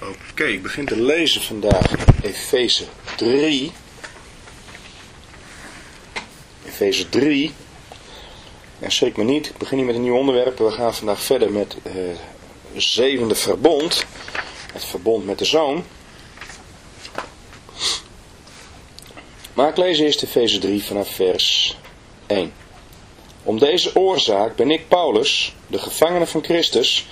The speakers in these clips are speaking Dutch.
Oké, ik begin te lezen vandaag Efeze 3. Efeze 3. En schrik me niet, ik begin hier met een nieuw onderwerp. We gaan vandaag verder met het zevende verbond. Het verbond met de Zoon. Maar ik lees eerst Efeze 3 vanaf vers 1. Om deze oorzaak ben ik Paulus, de gevangene van Christus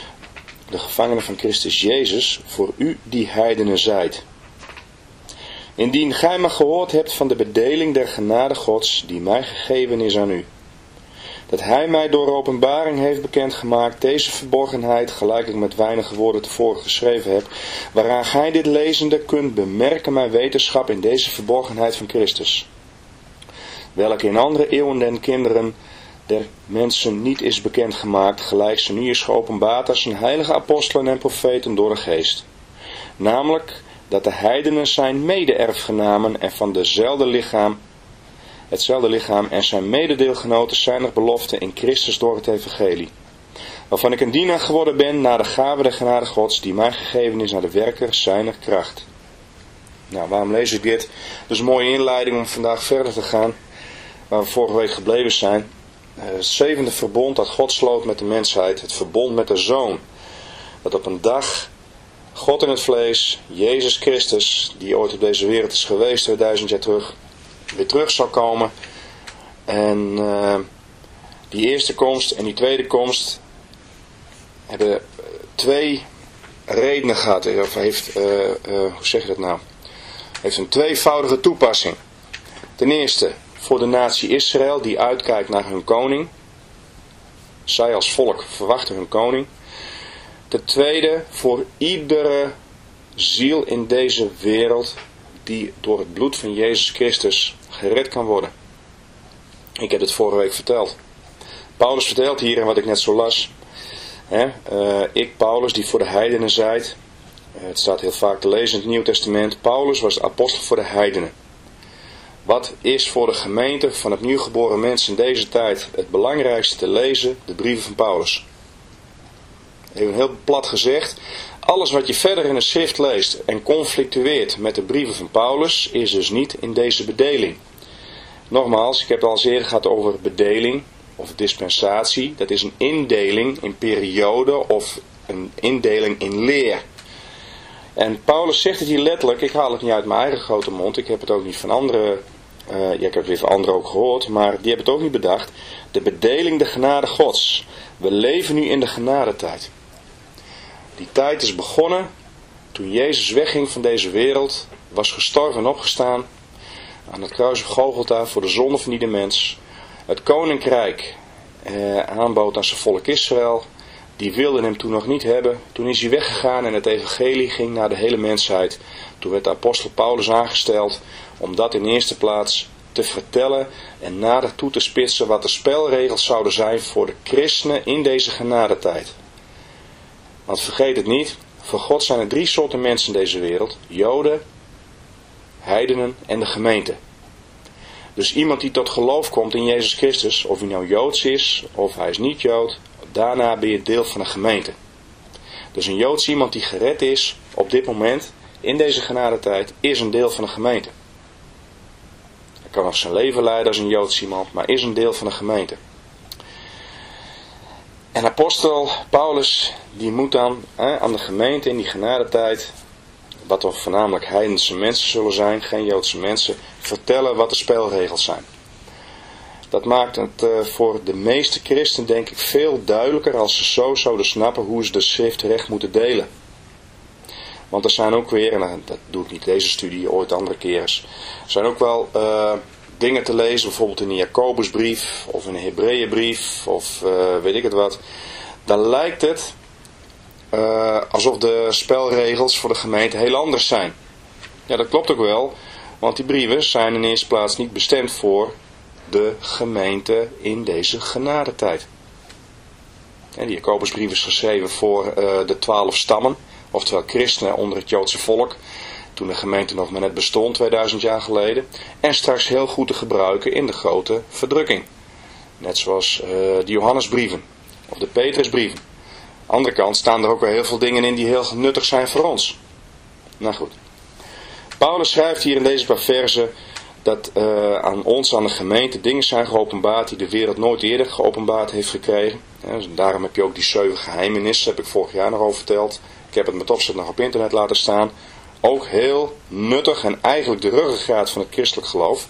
Jezus, voor u die heidenen zijt. Indien gij maar gehoord hebt van de bedeling der genade Gods, die mij gegeven is aan u. Dat hij mij door openbaring heeft bekendgemaakt, deze verborgenheid, gelijk ik met weinige woorden tevoren geschreven heb, waaraan gij dit lezende kunt bemerken mijn wetenschap in deze verborgenheid van Christus. Welke in andere eeuwen den kinderen der mensen niet is bekendgemaakt, gelijk ze nu is geopenbaard als een heilige apostelen en profeten door de geest. Namelijk dat de heidenen zijn mede-erfgenamen en van hetzelfde lichaam en zijn mededeelgenoten zijner beloften in Christus door het evangelie. Waarvan ik een dienaar geworden ben naar de gave der genade Gods, die mij gegeven is naar de werker zijner kracht. Nou, waarom lees ik dit? Dus een mooie inleiding om vandaag verder te gaan, waar we vorige week gebleven zijn. Het zevende verbond dat God sloot met de mensheid, het verbond met de Zoon. Dat op een dag God in het vlees, Jezus Christus, die ooit op deze wereld is geweest 2000 jaar terug, weer terug zal komen. En die eerste komst en die tweede komst hebben twee redenen gehad. Of heeft, hoe zeg je dat nou? Heeft een tweevoudige toepassing. Ten eerste voor de natie Israël die uitkijkt naar hun koning. Zij als volk verwachten hun koning. Ten tweede voor iedere ziel in deze wereld die door het bloed van Jezus Christus gered kan worden. Ik heb het vorige week verteld. Paulus vertelt hier, en wat ik net zo las. Ik, Paulus, die voor de heidenen zijt. Het staat heel vaak te lezen in het Nieuw Testament. Paulus was de apostel voor de heidenen. Wat is voor de gemeente van het nieuwgeboren mens in deze tijd het belangrijkste te lezen? De brieven van Paulus. Even heel plat gezegd. Alles wat je verder in de schrift leest en conflictueert met de brieven van Paulus is dus niet in deze bedeling. Nogmaals, ik heb het al eens eerder gehad over bedeling of dispensatie. Dat is een indeling in periode of een indeling in leer. En Paulus zegt het hier letterlijk, ik haal het niet uit mijn eigen grote mond, ik heb het ook niet van anderen, ik heb het weer van anderen ook gehoord, maar die hebben het ook niet bedacht. De bedeling, de genade Gods. We leven nu in de genadetijd. Die tijd is begonnen toen Jezus wegging van deze wereld, was gestorven en opgestaan aan het kruis op Golgotha voor de zonde van ieder mens. Het koninkrijk aanbood aan zijn volk Israël. Die wilden hem toen nog niet hebben. Toen is hij weggegaan en het evangelie ging naar de hele mensheid. Toen werd de apostel Paulus aangesteld om dat in eerste plaats te vertellen en nader toe te spitsen wat de spelregels zouden zijn voor de christenen in deze genadetijd. Want vergeet het niet, voor God zijn er 3 soorten mensen in deze wereld. Joden, heidenen en de gemeente. Dus iemand die tot geloof komt in Jezus Christus, of hij nou Joods is of hij is niet Jood, daarna ben je deel van een gemeente. Dus een Joods iemand die gered is op dit moment, in deze genadetijd, is een deel van een gemeente. Hij kan nog zijn leven leiden als een Joods iemand, maar is een deel van een gemeente. En apostel Paulus, die moet dan aan de gemeente in die genadetijd, wat toch voornamelijk heidense mensen zullen zijn, geen Joodse mensen, vertellen wat de spelregels zijn. Dat maakt het voor de meeste christenen denk ik veel duidelijker als ze zo zouden snappen hoe ze de schrift recht moeten delen. Want er zijn ook weer, en dat doe ik niet deze studie, ooit andere keren, er zijn ook wel dingen te lezen, bijvoorbeeld in een Jacobusbrief of in een Hebreeënbrief of weet ik het wat. Dan lijkt het alsof de spelregels voor de gemeente heel anders zijn. Ja, dat klopt ook wel, want die brieven zijn in eerste plaats niet bestemd voor de gemeente in deze genadetijd. En die Jacobusbrief is geschreven voor de 12 stammen, oftewel christenen onder het Joodse volk, toen de gemeente nog maar net bestond 2000 jaar geleden, en straks heel goed te gebruiken in de grote verdrukking. Net zoals de Johannesbrieven of de Petrusbrieven. de andere kant staan er ook weer heel veel dingen in die heel nuttig zijn voor ons. Nou goed. Paulus schrijft hier in deze paar verzen dat aan ons, aan de gemeente, dingen zijn geopenbaard die de wereld nooit eerder geopenbaard heeft gekregen. Ja, dus daarom heb je ook die 7 geheimenissen, heb ik vorig jaar nog over verteld. Ik heb het met opzet nog op internet laten staan. Ook heel nuttig en eigenlijk de ruggengraat van het christelijk geloof.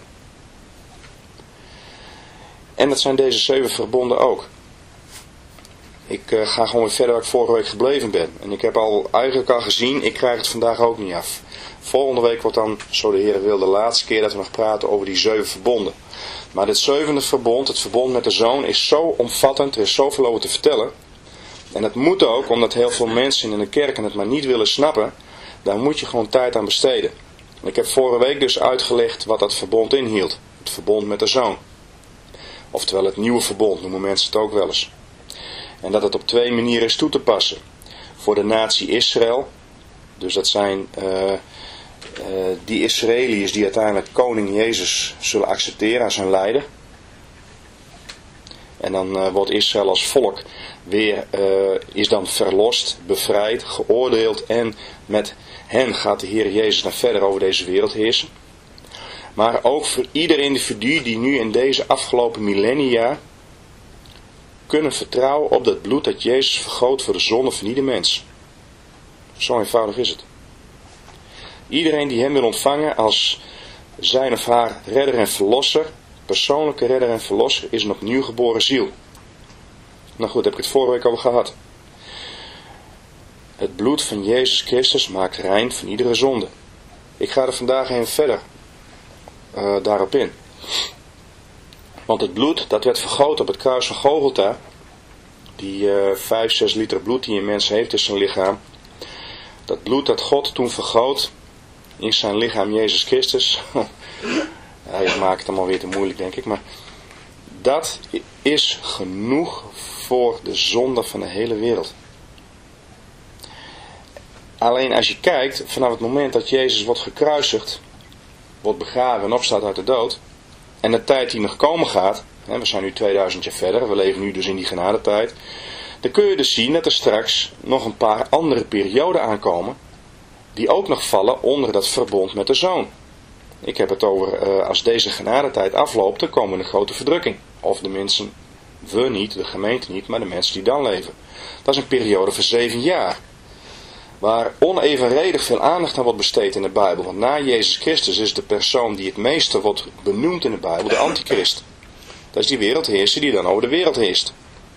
En dat zijn deze 7 verbonden ook. Ik ga gewoon weer verder waar ik vorige week gebleven ben. En ik heb eigenlijk al gezien, ik krijg het vandaag ook niet af. Volgende week wordt dan, zo de Heer wil, de laatste keer dat we nog praten over die 7 verbonden. Maar dit 7e verbond, het verbond met de Zoon, is zo omvattend, er is zoveel over te vertellen. En dat moet ook, omdat heel veel mensen in de kerk het maar niet willen snappen, daar moet je gewoon tijd aan besteden. En ik heb vorige week dus uitgelegd wat dat verbond inhield. Het verbond met de Zoon. Oftewel het nieuwe verbond, noemen mensen het ook wel eens. En dat het op 2 manieren is toe te passen. Voor de natie Israël, dus dat zijn die Israëliërs die uiteindelijk koning Jezus zullen accepteren als hun leider. En dan wordt Israël als volk weer, is dan verlost, bevrijd, geoordeeld en met hen gaat de Heer Jezus dan verder over deze wereld heersen. Maar ook voor ieder individu die nu in deze afgelopen millennia kunnen vertrouwen op dat bloed dat Jezus vergoot voor de zonde van ieder mens. Zo eenvoudig is het. Iedereen die hem wil ontvangen als zijn of haar redder en verlosser, persoonlijke redder en verlosser, is een opnieuw geboren ziel. Nou goed, daar heb ik het vorige week over gehad. Het bloed van Jezus Christus maakt rein van iedere zonde. Ik ga er vandaag even verder daarop in. Want het bloed, dat werd vergoten op het kruis van Golgotha. Die 5-6 liter bloed die een mens heeft in zijn lichaam. Dat bloed dat God toen vergoot in zijn lichaam Jezus Christus. Ja, ik maak het allemaal weer te moeilijk, denk ik. Maar dat is genoeg voor de zonde van de hele wereld. Alleen als je kijkt, vanaf het moment dat Jezus wordt gekruisigd, wordt begraven en opstaat uit de dood, en de tijd die nog komen gaat, we zijn nu 2000 jaar verder, we leven nu dus in die genadetijd, dan kun je dus zien dat er straks nog een paar andere perioden aankomen, die ook nog vallen onder dat verbond met de Zoon. Ik heb het over, als deze genadetijd afloopt, dan komen we in een grote verdrukking. Of de mensen, we niet, de gemeente niet, maar de mensen die dan leven. Dat is een periode van 7 jaar. Waar onevenredig veel aandacht aan wordt besteed in de Bijbel. Want na Jezus Christus is de persoon die het meeste wordt benoemd in de Bijbel de antichrist. Dat is die wereldheerser die dan over de wereld heerst.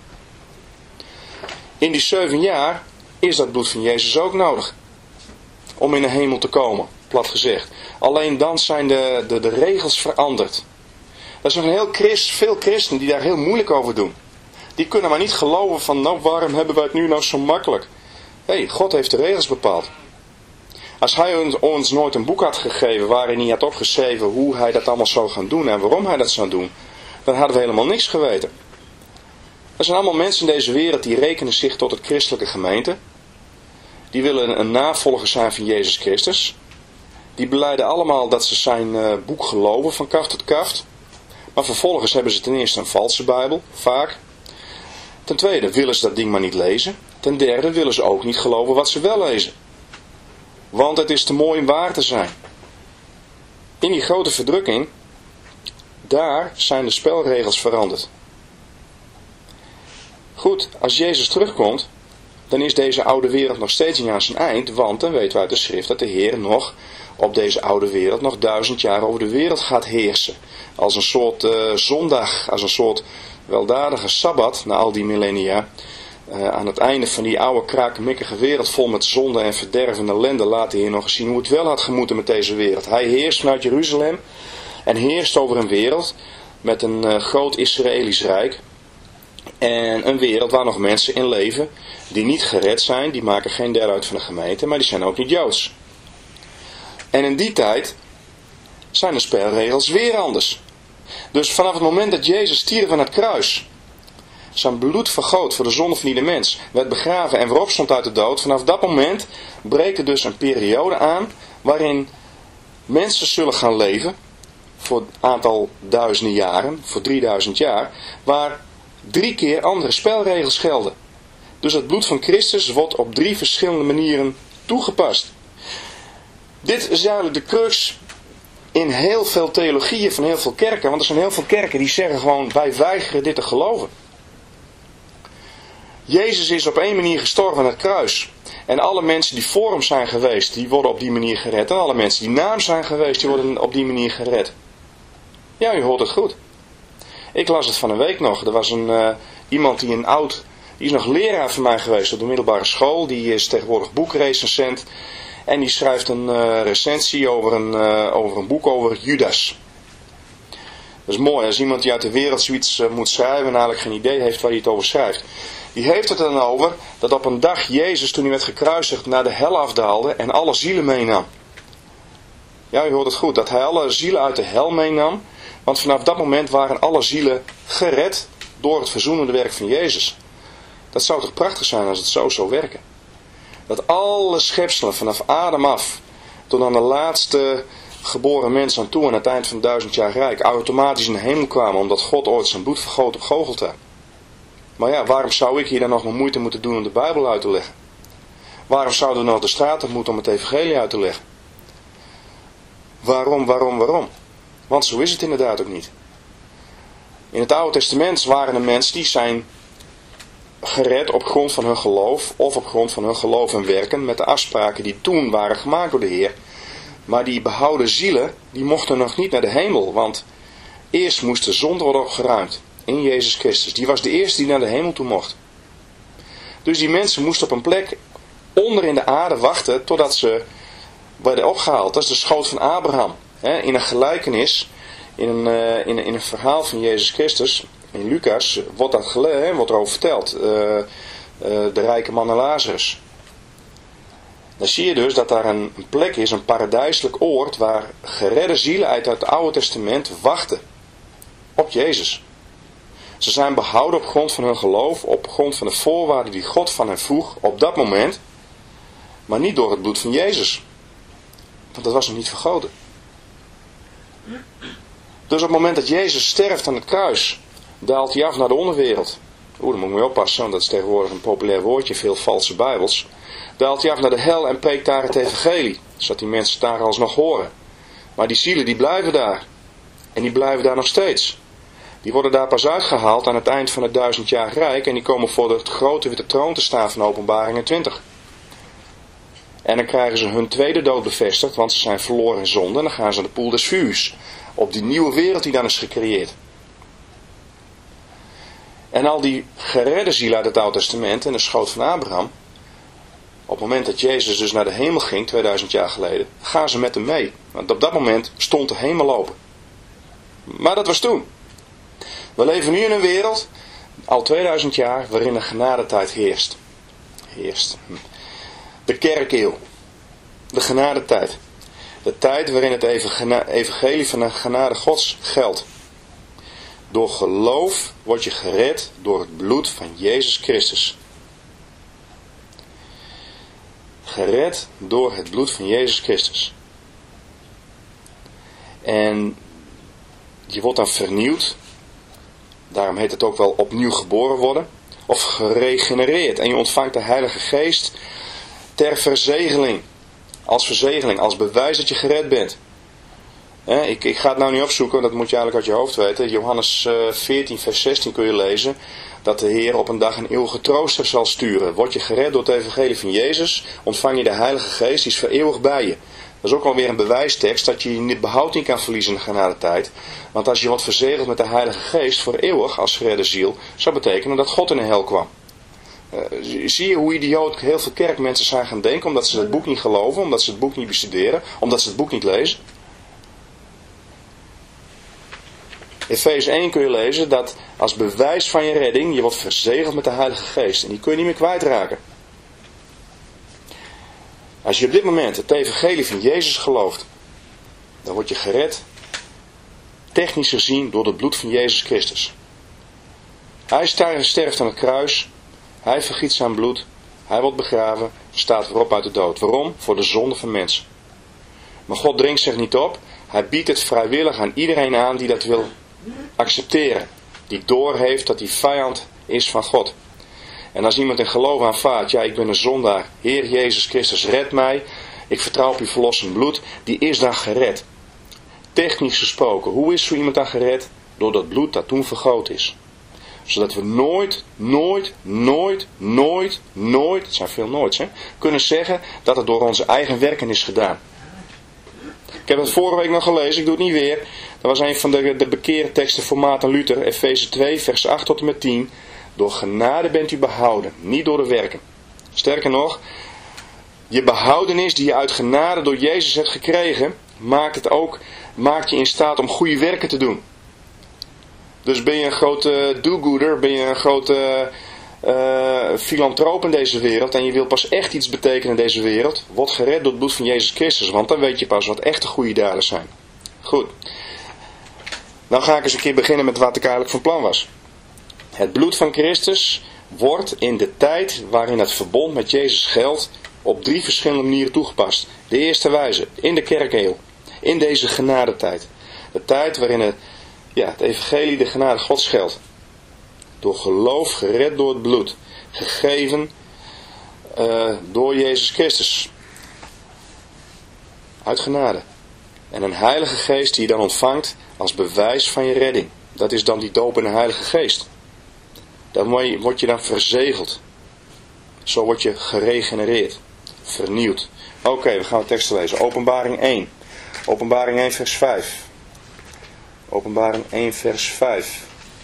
In die 7 jaar is dat bloed van Jezus ook nodig. Om in de hemel te komen, plat gezegd. Alleen dan zijn de regels veranderd. Er zijn veel christenen die daar heel moeilijk over doen. Die kunnen maar niet geloven van, nou waarom hebben wij het nu nou zo makkelijk? Hé, God heeft de regels bepaald. Als hij ons nooit een boek had gegeven waarin hij had opgeschreven hoe hij dat allemaal zou gaan doen en waarom hij dat zou doen, dan hadden we helemaal niks geweten. Er zijn allemaal mensen in deze wereld die rekenen zich tot het christelijke gemeente. Die willen een navolger zijn van Jezus Christus. Die belijden allemaal dat ze zijn boek geloven van kaft tot kaft. Maar vervolgens hebben ze ten eerste een valse Bijbel, vaak. Ten tweede willen ze dat ding maar niet lezen. Ten derde willen ze ook niet geloven wat ze wel lezen. Want het is te mooi om waar te zijn. In die grote verdrukking, daar zijn de spelregels veranderd. Goed, als Jezus terugkomt, dan is deze oude wereld nog steeds niet aan zijn eind. Want dan weten we uit de schrift dat de Heer nog op deze oude wereld nog 1000 jaar over de wereld gaat heersen. Als een soort zondag, als een soort weldadige sabbat na al die millennia. Aan het einde van die oude kraakmikkige wereld vol met zonde en verderf en ellende laat de Heer nog eens zien hoe het wel had gemoeten met deze wereld. Hij heerst vanuit Jeruzalem en heerst over een wereld met een groot Israëlisch rijk. En een wereld waar nog mensen in leven die niet gered zijn, die maken geen deel uit van de gemeente, maar die zijn ook niet Joods. En in die tijd zijn de spelregels weer anders. Dus vanaf het moment dat Jezus stierf aan het kruis, zijn bloed vergoot voor de zonde van ieder mens, werd begraven en weer opstond uit de dood, vanaf dat moment breekt er dus een periode aan waarin mensen zullen gaan leven, voor een aantal duizenden jaren, voor 3000 jaar, waar 3 keer andere spelregels gelden. Dus het bloed van Christus wordt op 3 verschillende manieren toegepast. Dit is eigenlijk de crux in heel veel theologieën van heel veel kerken. Want er zijn heel veel kerken die zeggen gewoon, wij weigeren dit te geloven. Jezus is op 1 manier gestorven aan het kruis. En alle mensen die voor hem zijn geweest, die worden op die manier gered. En alle mensen die na hem zijn geweest, die worden op die manier gered. Ja, u hoort het goed. Ik las het van een week nog. Er was iemand die is nog leraar van mij geweest op de middelbare school. Die is tegenwoordig boekrecensent. En die schrijft een recensie over een boek over Judas. Dat is mooi, als iemand die uit de wereld zoiets moet schrijven en eigenlijk geen idee heeft waar hij het over schrijft. Die heeft het dan over dat op een dag Jezus, toen hij werd gekruisigd, naar de hel afdaalde en alle zielen meenam. Ja, u hoort het goed, dat hij alle zielen uit de hel meenam. Want vanaf dat moment waren alle zielen gered door het verzoenende werk van Jezus. Dat zou toch prachtig zijn als het zo zou werken. Dat alle schepselen vanaf Adam af tot aan de laatste geboren mens aan toe aan het eind van 1000 jaar rijk automatisch in de hemel kwamen omdat God ooit zijn bloed vergoot op Golgotha. Maar ja, waarom zou ik hier dan nog maar moeite moeten doen om de Bijbel uit te leggen? Waarom zouden we nog de straat op moeten om het evangelie uit te leggen? Waarom? Want zo is het inderdaad ook niet. In het Oude Testament waren er mensen die zijn gered op grond van hun geloof of op grond van hun geloof en werken met de afspraken die toen waren gemaakt door de Heer. Maar die behouden zielen, die mochten nog niet naar de hemel, want eerst moest de zonde worden opgeruimd in Jezus Christus. Die was de eerste die naar de hemel toe mocht. Dus die mensen moesten op een plek onder in de aarde wachten totdat ze werden opgehaald. Dat is de schoot van Abraham. In een gelijkenis, in een verhaal van Jezus Christus, in Lucas, wordt erover verteld. De rijke man en Lazarus. Dan zie je dus dat daar een plek is, een paradijselijk oord, waar geredde zielen uit het Oude Testament wachten op Jezus. Ze zijn behouden op grond van hun geloof, op grond van de voorwaarden die God van hen vroeg op dat moment, maar niet door het bloed van Jezus. Want dat was nog niet vergoten. Dus op het moment dat Jezus sterft aan het kruis, daalt hij af naar de onderwereld. Dan moet ik mee oppassen, want dat is tegenwoordig een populair woordje in veel valse bijbels. Daalt hij af naar de hel en preekt daar het evangelie, zodat die mensen daar alsnog horen. Maar die zielen die blijven daar. En die blijven daar nog steeds. Die worden daar pas uitgehaald aan het eind van het 1000 jaar rijk en die komen voor de grote witte troon te staan van Openbaringen 20. En dan krijgen ze hun tweede dood bevestigd, want ze zijn verloren in zonde. En dan gaan ze naar de poel des vuurs. Op die nieuwe wereld die dan is gecreëerd. En al die geredde zielen uit het Oude Testament en de schoot van Abraham. Op het moment dat Jezus dus naar de hemel ging, 2000 jaar geleden, gaan ze met hem mee. Want op dat moment stond de hemel open. Maar dat was toen. We leven nu in een wereld, al 2000 jaar, waarin de genadetijd heerst. De kerkeeuw. De genadetijd. De tijd waarin het evangelie van de genade Gods geldt. Door geloof word je gered door het bloed van Jezus Christus. Gered door het bloed van Jezus Christus. En je wordt dan vernieuwd. Daarom heet het ook wel opnieuw geboren worden. Of geregenereerd. En je ontvangt de Heilige Geest ter verzegeling. Als bewijs dat je gered bent. Ik ga het nou niet opzoeken, dat moet je eigenlijk uit je hoofd weten. Johannes 14 vers 16 kun je lezen. Dat de Heer op een dag een eeuwige trooster zal sturen. Word je gered door het evangelie van Jezus, ontvang je de Heilige Geest, die is voor eeuwig bij je. Dat is ook alweer een bewijstekst dat je je behoud niet kan verliezen in de genadetijd. Want als je wordt verzegeld met de Heilige Geest voor eeuwig als geredde ziel, zou betekenen dat God in de hel kwam. Zie je hoe idioot heel veel kerkmensen zijn gaan denken, omdat ze het boek niet geloven, omdat ze het boek niet bestuderen, omdat ze het boek niet lezen? In Efeze 1 kun je lezen dat als bewijs van je redding je wordt verzegeld met de Heilige Geest. En die kun je niet meer kwijtraken. Als je op dit moment het evangelie van Jezus gelooft, dan word je gered, technisch gezien, door het bloed van Jezus Christus. Hij sterft aan het kruis, hij vergiet zijn bloed, hij wordt begraven, staat weer op uit de dood. Waarom? Voor de zonde van mensen. Maar God dringt zich niet op, hij biedt het vrijwillig aan iedereen aan die dat wil accepteren. Die doorheeft dat hij vijand is van God. En als iemand in geloof aanvaardt, ja, ik ben een zondaar, Heer Jezus Christus, red mij, ik vertrouw op uw verlossend bloed, die is dan gered. Technisch gesproken, hoe is zo iemand dan gered? Door dat bloed dat toen vergoten is. Zodat we nooit, het zijn veel nooits, hè, kunnen zeggen dat het door onze eigen werken is gedaan. Ik heb het vorige week nog gelezen, ik doe het niet weer. Dat was een van de bekeerteksten voor Maarten Luther, Efeze 2, vers 8 tot en met 10. Door genade bent u behouden, niet door de werken. Sterker nog, je behoudenis die je uit genade door Jezus hebt gekregen, maakt je in staat om goede werken te doen. Dus ben je een grote do-gooder, ben je een grote filantroop in deze wereld en je wil pas echt iets betekenen in deze wereld, word gered door het bloed van Jezus Christus, want dan weet je pas wat echte goede daden zijn. Goed. Dan ga ik eens een keer beginnen met wat ik eigenlijk van plan was. Het bloed van Christus wordt in de tijd waarin het verbond met Jezus geldt op 3 verschillende manieren toegepast. De eerste wijze, in de kerkeeuw, in deze genadetijd. De tijd waarin het evangelie, de genade Gods geldt. Door geloof gered door het bloed. Gegeven door Jezus Christus. Uit genade. En een heilige geest die je dan ontvangt als bewijs van je redding. Dat is dan die doop in de heilige geest. Dan word je dan verzegeld. Zo word je geregenereerd. Vernieuwd. Oké, we gaan de tekst lezen. Openbaring 1. Openbaring 1 vers 5. Openbaring 1 vers 5.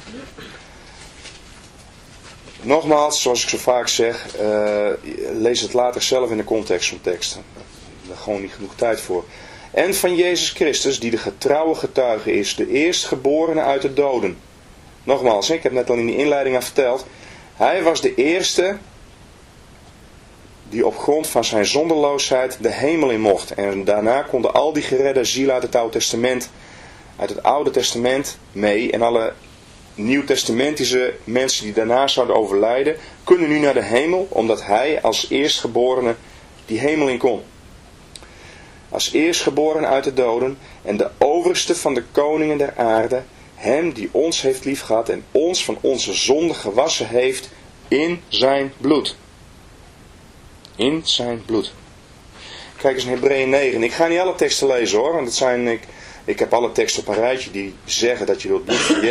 Nogmaals, zoals ik zo vaak zeg, lees het later zelf in de context van teksten. Daar gewoon niet genoeg tijd voor. En van Jezus Christus, die de getrouwe getuige is, de eerstgeborene uit de doden. Nogmaals, ik heb net al in die inleiding al verteld. Hij was de eerste die op grond van zijn zonderloosheid de hemel in mocht. En daarna konden al die geredde zielen uit het Oude Testament mee. En alle nieuwtestamentische mensen die daarna zouden overlijden, kunnen nu naar de hemel, omdat hij als eerstgeborene die hemel in kon. Als eerstgeboren uit de doden en de overste van de koningen der aarde, hem die ons heeft liefgehad en ons van onze zonde gewassen heeft in zijn bloed. In zijn bloed. Kijk eens in Hebreeën 9. Ik ga niet alle teksten lezen hoor, want ik heb alle teksten op een rijtje die zeggen dat je door het bloed van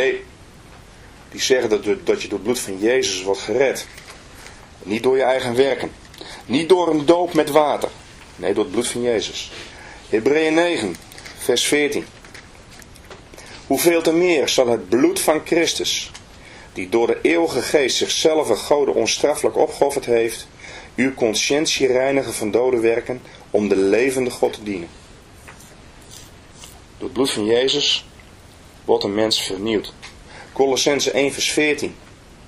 dat je door het bloed van Jezus wordt gered. Niet door je eigen werken. Niet door een doop met water. Nee, door het bloed van Jezus. Hebreeën 9, vers 14. Hoeveel te meer zal het bloed van Christus, die door de eeuwige geest zichzelf een Gode onstraffelijk opgeofferd heeft, uw conscientie reinigen van dode werken om de levende God te dienen. Door het bloed van Jezus wordt een mens vernieuwd. Kolossenzen 1 vers 14.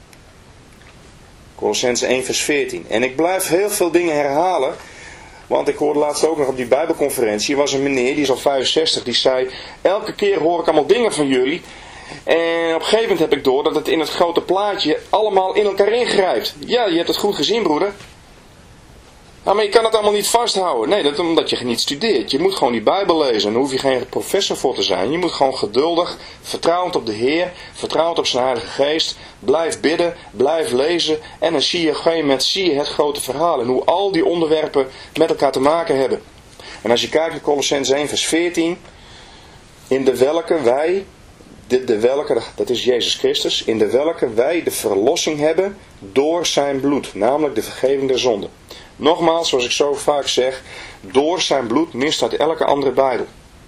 Kolossenzen 1 vers 14. En ik blijf heel veel dingen herhalen, want ik hoorde laatst ook nog op die Bijbelconferentie, er was een meneer, die is al 65, die zei, elke keer hoor ik allemaal dingen van jullie. En op een gegeven moment heb ik door dat het in het grote plaatje allemaal in elkaar ingrijpt. Ja, je hebt het goed gezien, broeder. Nou, maar je kan het allemaal niet vasthouden. Nee, dat is omdat je niet studeert. Je moet gewoon die Bijbel lezen. En daar hoef je geen professor voor te zijn. Je moet gewoon geduldig, vertrouwend op de Heer, vertrouwend op zijn Heilige Geest, blijf bidden, blijf lezen. En dan zie je op een gegeven moment het grote verhaal. En hoe al die onderwerpen met elkaar te maken hebben. En als je kijkt naar Kolossenzen 1 vers 14. In de welke wij, dat is Jezus Christus, in de welke wij de verlossing hebben door zijn bloed. Namelijk de vergeving der zonden. Nogmaals, zoals ik zo vaak zeg, door zijn bloed mist uit elke andere Bijbel.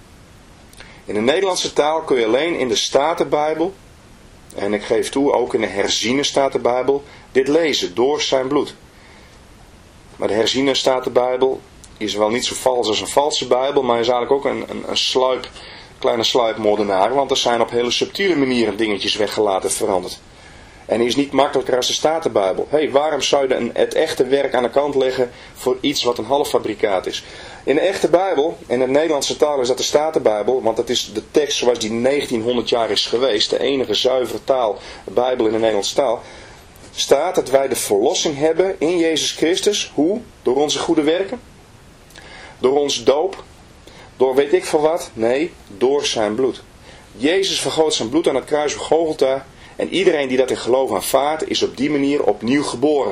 In de Nederlandse taal kun je alleen in de Statenbijbel, en ik geef toe ook in de herziene Statenbijbel, dit lezen, door zijn bloed. Maar de herziene Statenbijbel is wel niet zo vals als een valse Bijbel, maar is eigenlijk ook een kleine sluipmoordenaar, want er zijn op hele subtiele manieren dingetjes weggelaten en veranderd. En die is niet makkelijker als de Statenbijbel. Waarom zou je het echte werk aan de kant leggen voor iets wat een halffabrikaat is? In de echte Bijbel, in de Nederlandse taal is dat de Statenbijbel, want dat is de tekst zoals die 1900 jaar is geweest, de enige zuivere taal, de Bijbel in de Nederlandse taal, staat dat wij de verlossing hebben in Jezus Christus. Hoe? Door onze goede werken? Door ons doop? Door weet ik veel wat? Nee, door zijn bloed. Jezus vergoot zijn bloed aan het kruis van Golgotha. En iedereen die dat in geloof aanvaardt, is op die manier opnieuw geboren.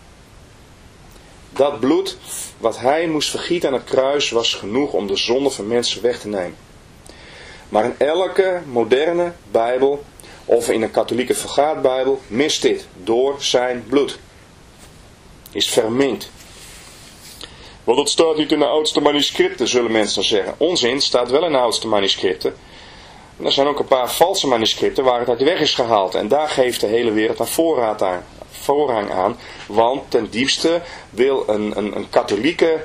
Dat bloed wat hij moest vergieten aan het kruis was genoeg om de zonde van mensen weg te nemen. Maar in elke moderne Bijbel of in een katholieke Vulgaatbijbel mist dit door zijn bloed. Is verminkt. Want dat staat niet in de oudste manuscripten, zullen mensen dan zeggen. Onzin, staat wel in de oudste manuscripten. En er zijn ook een paar valse manuscripten waar het uit weg is gehaald. En daar geeft de hele wereld een voorrang aan. Want ten diepste wil een katholieke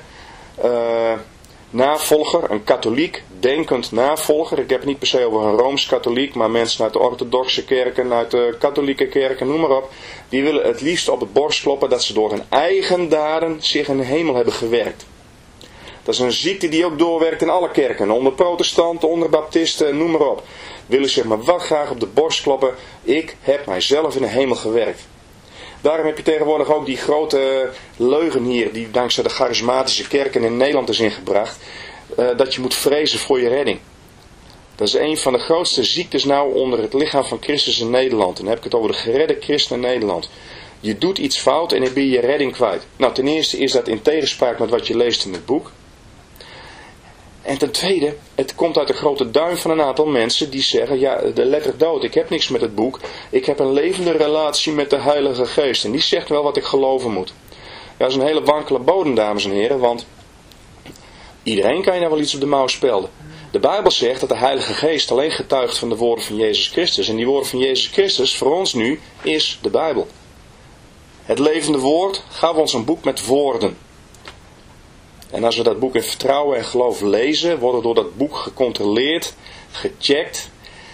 navolger, een katholiek denkend navolger. Ik heb het niet per se over een Rooms-katholiek, maar mensen uit de orthodoxe kerken, uit de katholieke kerken, noem maar op. Die willen het liefst op het borst kloppen dat ze door hun eigen daden zich in de hemel hebben gewerkt. Dat is een ziekte die ook doorwerkt in alle kerken. Onder protestanten, onder baptisten, noem maar op. Willen zich maar wel graag op de borst kloppen. Ik heb mijzelf in de hemel gewerkt. Daarom heb je tegenwoordig ook die grote leugen hier, die dankzij de charismatische kerken in Nederland is ingebracht. Dat je moet vrezen voor je redding. Dat is een van de grootste ziektes nou onder het lichaam van Christus in Nederland. En dan heb ik het over de geredde christen in Nederland. Je doet iets fout en dan ben je je redding kwijt. Nou, ten eerste is dat in tegenspraak met wat je leest in het boek. En ten tweede, het komt uit de grote duim van een aantal mensen die zeggen, ja, de letter dood, ik heb niks met het boek. Ik heb een levende relatie met de Heilige Geest. En die zegt wel wat ik geloven moet. Ja, dat is een hele wankele bodem, dames en heren, want iedereen kan je nou wel iets op de mouw spelden. De Bijbel zegt dat de Heilige Geest alleen getuigt van de woorden van Jezus Christus. En die woorden van Jezus Christus, voor ons nu, is de Bijbel. Het levende woord gaf ons een boek met woorden. En als we dat boek in vertrouwen en geloof lezen, worden we door dat boek gecontroleerd, gecheckt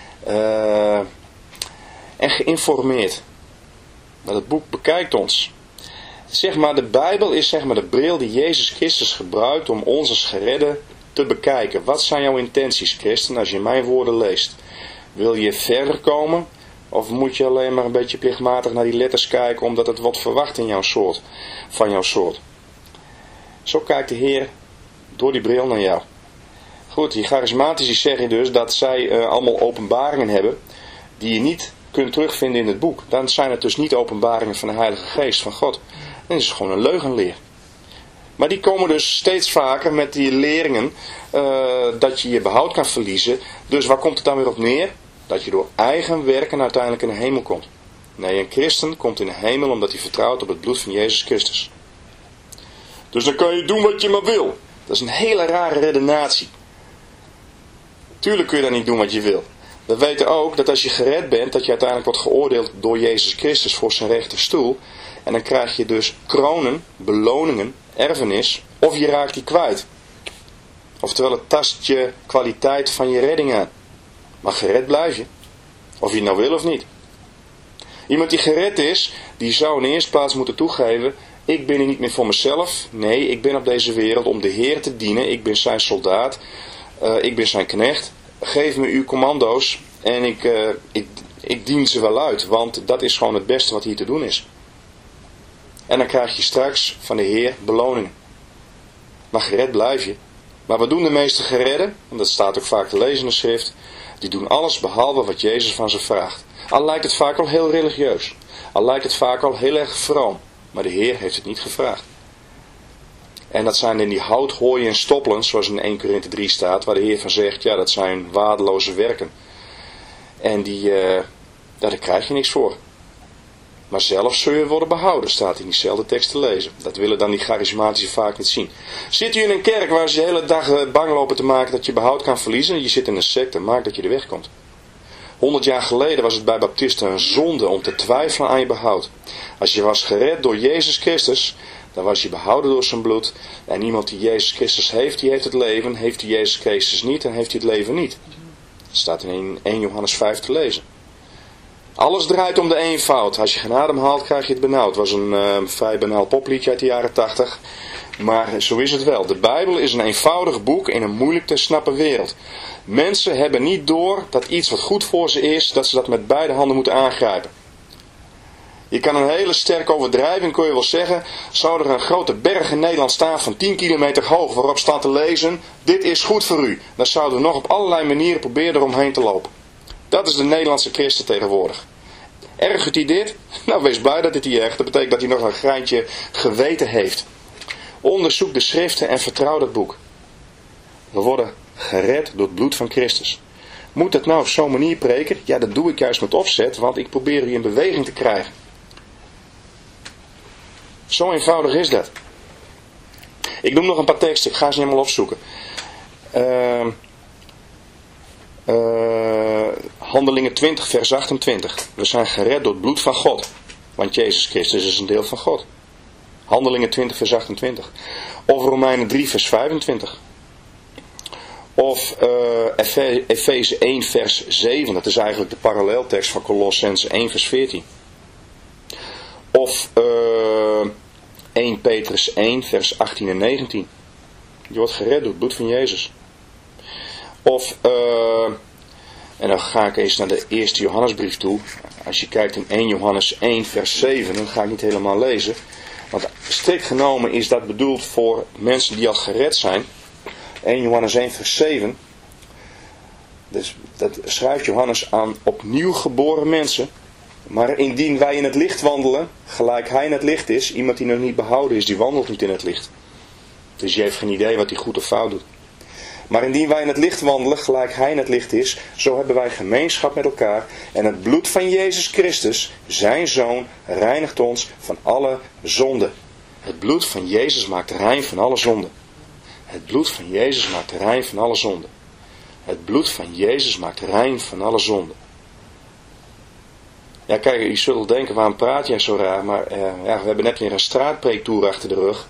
en geïnformeerd. Maar het boek bekijkt ons. Zeg maar, de Bijbel is zeg maar de bril die Jezus Christus gebruikt om ons als geredden te bekijken. Wat zijn jouw intenties, christen, als je mijn woorden leest? Wil je verder komen? Of moet je alleen maar een beetje plichtmatig naar die letters kijken omdat het wat verwacht in van jouw soort? Zo kijkt de Heer door die bril naar jou. Goed, die charismatici zeggen dus dat zij allemaal openbaringen hebben die je niet kunt terugvinden in het boek. Dan zijn het dus niet openbaringen van de Heilige Geest van God. Dan is het gewoon een leugenleer. Maar die komen dus steeds vaker met die leringen dat je je behoud kan verliezen. Dus waar komt het dan weer op neer? Dat je door eigen werken uiteindelijk in de hemel komt. Nee, een christen komt in de hemel omdat hij vertrouwt op het bloed van Jezus Christus. Dus dan kan je doen wat je maar wil. Dat is een hele rare redenatie. Tuurlijk kun je dan niet doen wat je wil. We weten ook dat als je gered bent, dat je uiteindelijk wordt geoordeeld door Jezus Christus voor zijn rechterstoel. En dan krijg je dus kronen, beloningen, erfenis, of je raakt die kwijt. Oftewel, het tast je kwaliteit van je redding aan. Maar gered blijf je. Of je het nou wil of niet. Iemand die gered is, die zou in de eerste plaats moeten toegeven, ik ben hier niet meer voor mezelf. Nee, ik ben op deze wereld om de Heer te dienen. Ik ben zijn soldaat. Ik ben zijn knecht. Geef me uw commando's en ik dien ze wel uit. Want dat is gewoon het beste wat hier te doen is. En dan krijg je straks van de Heer beloningen. Maar gered blijf je. Maar wat doen de meeste geredden? En dat staat ook vaak te lezen in de schrift. Die doen alles behalve wat Jezus van ze vraagt. Al lijkt het vaak al heel religieus. Al lijkt het vaak al heel erg vroom. Maar de Heer heeft het niet gevraagd. En dat zijn in die hout, hooien en stoppelen, zoals in 1 Korinthe 3 staat, waar de Heer van zegt, ja, dat zijn waardeloze werken. En daar krijg je niks voor. Maar zelf zul je worden behouden, staat in diezelfde tekst te lezen. Dat willen dan die charismatici vaak niet zien. Zit u in een kerk waar ze de hele dag bang lopen te maken dat je behoud kan verliezen? Je zit in een secte, maak dat je er wegkomt. 100 jaar geleden was het bij baptisten een zonde om te twijfelen aan je behoud. Als je was gered door Jezus Christus, dan was je behouden door zijn bloed. En iemand die Jezus Christus heeft, die heeft het leven. Heeft hij Jezus Christus niet, dan heeft hij het leven niet. Dat staat in 1 Johannes 5 te lezen. Alles draait om de eenvoud. Als je geen adem haalt, krijg je het benauwd. Het was een vrij banaal popliedje uit de jaren 80. Maar zo is het wel. De Bijbel is een eenvoudig boek in een moeilijk te snappen wereld. Mensen hebben niet door dat iets wat goed voor ze is, dat ze dat met beide handen moeten aangrijpen. Je kan een hele sterke overdrijving, kun je wel zeggen, zou er een grote berg in Nederland staan van 10 kilometer hoog, waarop staat te lezen, dit is goed voor u. Dan zouden we nog op allerlei manieren proberen eromheen te lopen. Dat is de Nederlandse christen tegenwoordig. Ergert hij dit? Nou, wees blij dat het hij ergert. Dat betekent dat hij nog een greintje geweten heeft. Onderzoek de schriften en vertrouw dat boek. We worden gered door het bloed van Christus. Moet dat nou op zo'n manier preken? Ja, dat doe ik juist met opzet, want ik probeer u in beweging te krijgen. Zo eenvoudig is dat. Ik noem nog een paar teksten, ik ga ze niet helemaal opzoeken. Handelingen 20 vers 28. We zijn gered door het bloed van God. Want Jezus Christus is een deel van God. Handelingen 20 vers 28. Of Romeinen 3 vers 25. Of Efeze 1 vers 7. Dat is eigenlijk de paralleltekst van Colossenzen 1 vers 14. Of 1 Petrus 1 vers 18 en 19. Je wordt gered door het bloed van Jezus. Of, en dan ga ik eens naar de eerste Johannesbrief toe. Als je kijkt in 1 Johannes 1 vers 7, dan ga ik niet helemaal lezen. Want strikt genomen is dat bedoeld voor mensen die al gered zijn. 1 Johannes 1 vers 7. Dus dat schrijft Johannes aan opnieuw geboren mensen. Maar indien wij in het licht wandelen, gelijk hij in het licht is, iemand die nog niet behouden is, die wandelt niet in het licht. Dus je heeft geen idee wat hij goed of fout doet. Maar indien wij in het licht wandelen, gelijk hij in het licht is, zo hebben wij gemeenschap met elkaar. En het bloed van Jezus Christus, zijn Zoon, reinigt ons van alle zonde. Het bloed van Jezus maakt rein van alle zonde. Het bloed van Jezus maakt rein van alle zonde. Het bloed van Jezus maakt rein van alle zonde. Ja, kijk, je zult denken, waarom praat jij zo raar? Maar we hebben net weer een straatpreektoer achter de rug.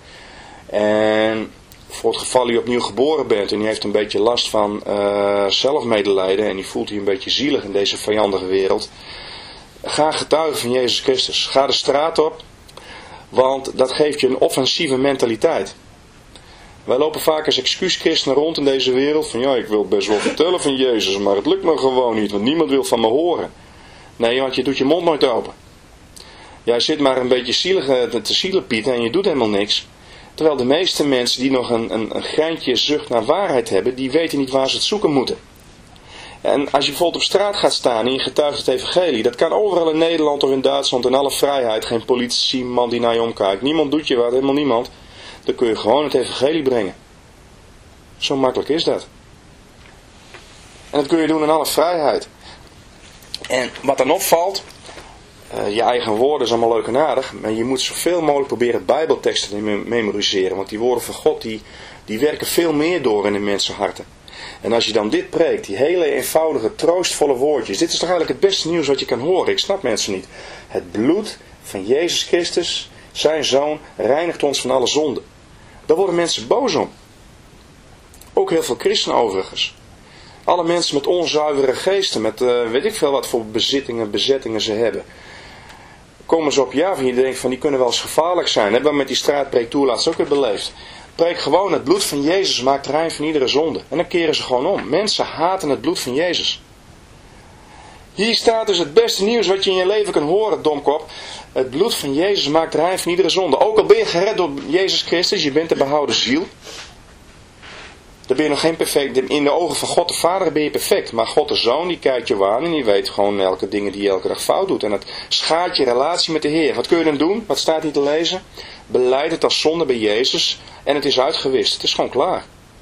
En voor het geval u opnieuw geboren bent en u heeft een beetje last van zelfmedelijden en u voelt u een beetje zielig in deze vijandige wereld. Ga getuigen van Jezus Christus. Ga de straat op, want dat geeft je een offensieve mentaliteit. Wij lopen vaak als excuuschristenen rond in deze wereld van ja, ik wil best wel vertellen van Jezus, maar het lukt me gewoon niet, want niemand wil van me horen. Nee, want je doet je mond nooit open. Jij zit maar een beetje zielig te zielepieten en je doet helemaal niks. Terwijl de meeste mensen die nog een greintje zucht naar waarheid hebben, die weten niet waar ze het zoeken moeten. En als je bijvoorbeeld op straat gaat staan en je getuigt het evangelie, dat kan overal in Nederland of in Duitsland in alle vrijheid, geen politie, man die naar je omkijkt. Niemand doet je wat, helemaal niemand. Dan kun je gewoon het evangelie brengen. Zo makkelijk is dat. En dat kun je doen in alle vrijheid. En wat dan opvalt, je eigen woorden is allemaal leuk en aardig, maar je moet zoveel mogelijk proberen bijbelteksten te memoriseren. Want die woorden van God, die werken veel meer door in de mensenharten. En als je dan dit preekt, die hele eenvoudige, troostvolle woordjes, dit is toch eigenlijk het beste nieuws wat je kan horen. Ik snap mensen niet. Het bloed van Jezus Christus, zijn Zoon, reinigt ons van alle zonden. Daar worden mensen boos om. Ook heel veel christenen overigens. Alle mensen met onzuivere geesten, met weet ik veel wat voor bezettingen ze hebben. Komen ze op je af en je denkt van die kunnen wel eens gevaarlijk zijn. Hebben we met die straatpreektoer laatst ook weer beleefd. Preek gewoon, het bloed van Jezus maakt rein van iedere zonde. En dan keren ze gewoon om. Mensen haten het bloed van Jezus. Hier staat dus het beste nieuws wat je in je leven kan horen, domkop. Het bloed van Jezus maakt rein van iedere zonde. Ook al ben je gered door Jezus Christus, je bent een behouden ziel. Dan ben je nog geen perfect. In de ogen van God de Vader ben je perfect. Maar God de Zoon die kijkt je aan en die weet gewoon elke dingen die je elke dag fout doet. En dat schaadt je relatie met de Heer. Wat kun je dan doen? Wat staat hier te lezen? Belijd het als zonde bij Jezus en het is uitgewist. Het is gewoon klaar.